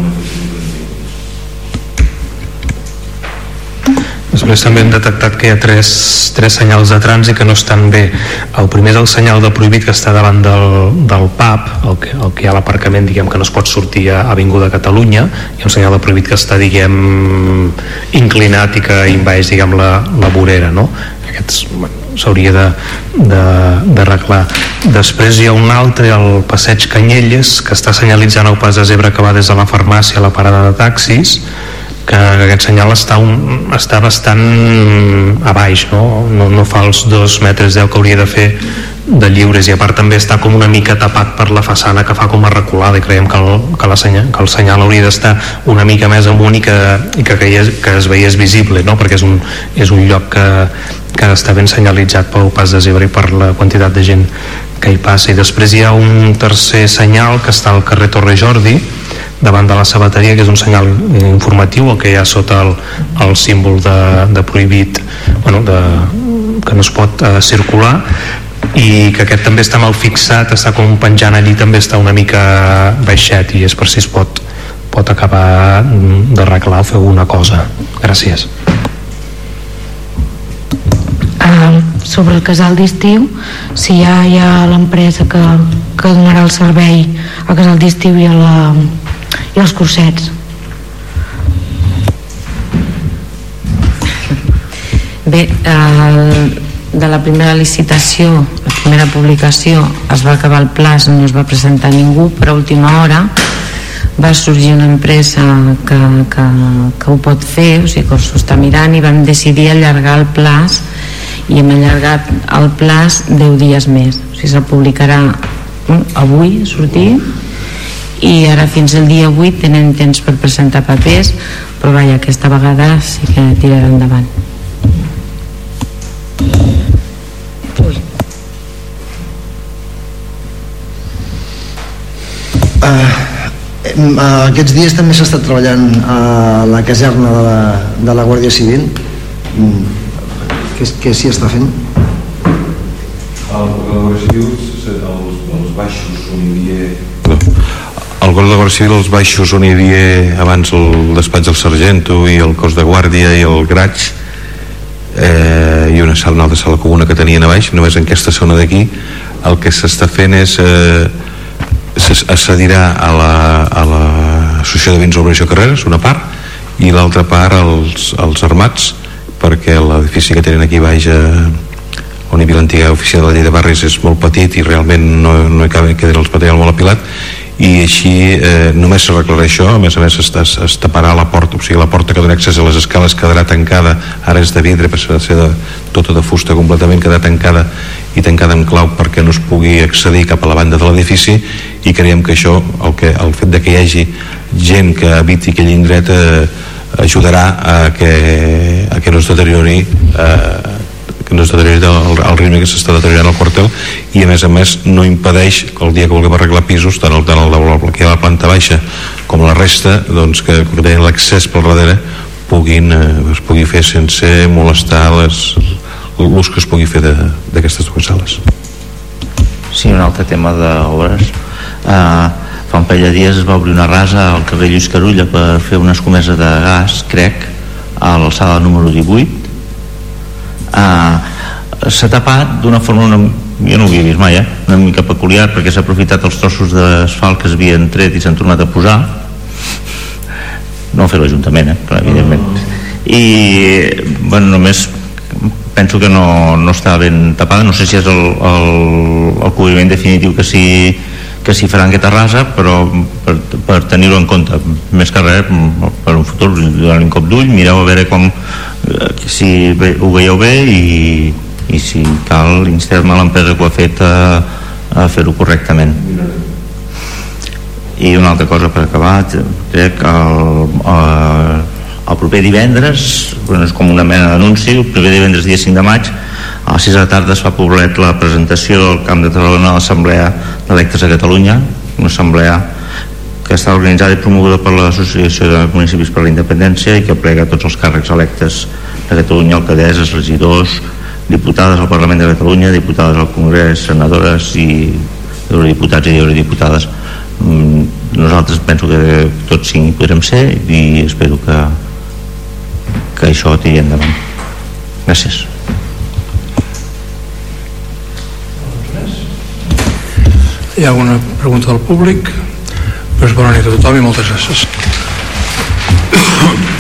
Després també hem detectat que hi ha tres, tres senyals de trànsit que no estan bé. El primer és el senyal de prohibit que està davant del, del pub, el que, el que hi ha a l'aparcament, diguem, que no es pot sortir a Avinguda Catalunya, i un senyal de prohibit que està, diguem, inclinat i que invadeix, diguem, la, la vorera, no? Aquests, bueno, s'hauria d'arreglar. De, Després hi ha un altre, el passeig Canyelles, que està senyalitzant el pas de zebra que va des de la farmàcia a la parada de taxis, que aquest senyal està, un, està bastant a baix, no? No, no fa els dos metres deu que hauria de fer de lliures, i a part també està com una mica tapat per la façana que fa com a reculada, i creiem que el, que la senyal, que el senyal hauria d'estar una mica més amunt i que, i que, que, que es veiés visible, no? Perquè és un, és un lloc que, que està ben senyalitzat pel pas de zebra i per la quantitat de gent que hi passa. I després hi ha un tercer senyal que està al carrer Torre Jordi, davant de la sabateria, que és un senyal informatiu, el que hi ha sota el, el símbol de, de prohibit, bueno, de, que no es pot uh, circular, i que aquest també està mal fixat, està com penjant allí, també està una mica baixet, i és per si es pot, pot acabar d'arreglar o fer alguna cosa. Gràcies. Uh, sobre el casal d'estiu, si ja hi ha l'empresa que, que donarà el servei al casal d'estiu i a la i els cursets. Bé, el, de la primera licitació, la primera publicació, es va acabar el plaç, no es va presentar ningú, però a última hora va sorgir una empresa que, que, que ho pot fer, o sigui que s'ho està mirant, i vam decidir allargar el plaç, i hem allargat el plaç deu dies més. O sigui, se'l publicarà avui, sortir, i ara fins al dia vuit tenen temps per presentar papers, però vaja, aquesta vegada sí que tirarà endavant. Uh, aquests dies també s'ha estat treballant a la caserna de la, de la Guàrdia Civil. Què, què s'hi està fent? A la Guàrdia Civil, els, els baixos on hi havia... El cos de Guàrdia Civil, els baixos on hi havia abans el despatx del sargento i el cos de guàrdia i el graig, eh, i una sala, una altra sala comuna que tenien a baix, només en aquesta zona d'aquí el que s'està fent és eh, s'accedirà a l'associació de béns d'Operació Carreres, una part, i l'altra part als, als armats, perquè l'edifici que tenen aquí baix, eh, on hi havia l'antiga oficina de la llei de barris, és molt petit i realment no, no hi caben, queden els materials molt apilat, i així eh, només s'arreglarà això. A més a més es, es, es taparà la porta, o sigui la porta que dona accés a les escales quedarà tancada, ara és de vidre, passarà a ser de, tota de fusta completament, quedarà tancada i tancada amb clau perquè no es pugui accedir cap a la banda de l'edifici, i creiem que això, el, que, el fet de que hi hagi gent que habiti aquell indret eh, ajudarà a que, a que no es deteriori eh, que no es deteriori el, el ritme que s'està deteriorant al quartel, i a més a més no impedeix que el dia que vulguem arreglar pisos, tant el, tant el, el que hi ha a la planta baixa com la resta, doncs que, que tenen l'accés per darrere puguin, eh, es pugui fer sense molestar l'ús que es pugui fer d'aquestes dues sales. Sí, un altre tema d'obres. Uh, fa un parell de dies es va obrir una rasa al carrer Lluís Carulla per fer una escomesa de gas, crec, a l'alçada número divuit. Uh, s'ha tapat d'una forma una, jo no ho havia vist mai, eh? Una mica peculiar, perquè s'ha aprofitat els trossos d'asfalt que es havien tret i s'han tornat a posar. No ho ha fet l'Ajuntament, eh? Però, evidentment. I bueno, només penso que no, no està ben tapada, no sé si és el, el, el cobriment definitiu que s'hi que s'hi farà en aquesta rasa, però per, per tenir-ho en compte, més que res per un futur, donar-li un cop d'ull, mireu a veure com, si ho veieu bé, i, i si cal instar-me a l'empresa que ho ha fet a, a fer-ho correctament. I una altra cosa per acabar, crec que el, el, el proper divendres, bueno, és com una mena d'anunci, el proper divendres dia cinc de maig A les sis de la tarda es fa a Poblet la presentació al Camp de Tarragona a l'Assemblea d'Electes de Catalunya, una assemblea que està organitzada i promoguda per l'Associació de Municipis per la Independència i que plega tots els càrrecs electes de Catalunya, alcaldesses, regidors, diputades al Parlament de Catalunya, diputades al Congrés, senadores i eurodiputats i eurodiputades. Nosaltres penso que tots cinc podrem ser i espero que, que això tiri endavant. Gràcies. Hi ha alguna pregunta del públic? Doncs bona nit a tothom i moltes gràcies.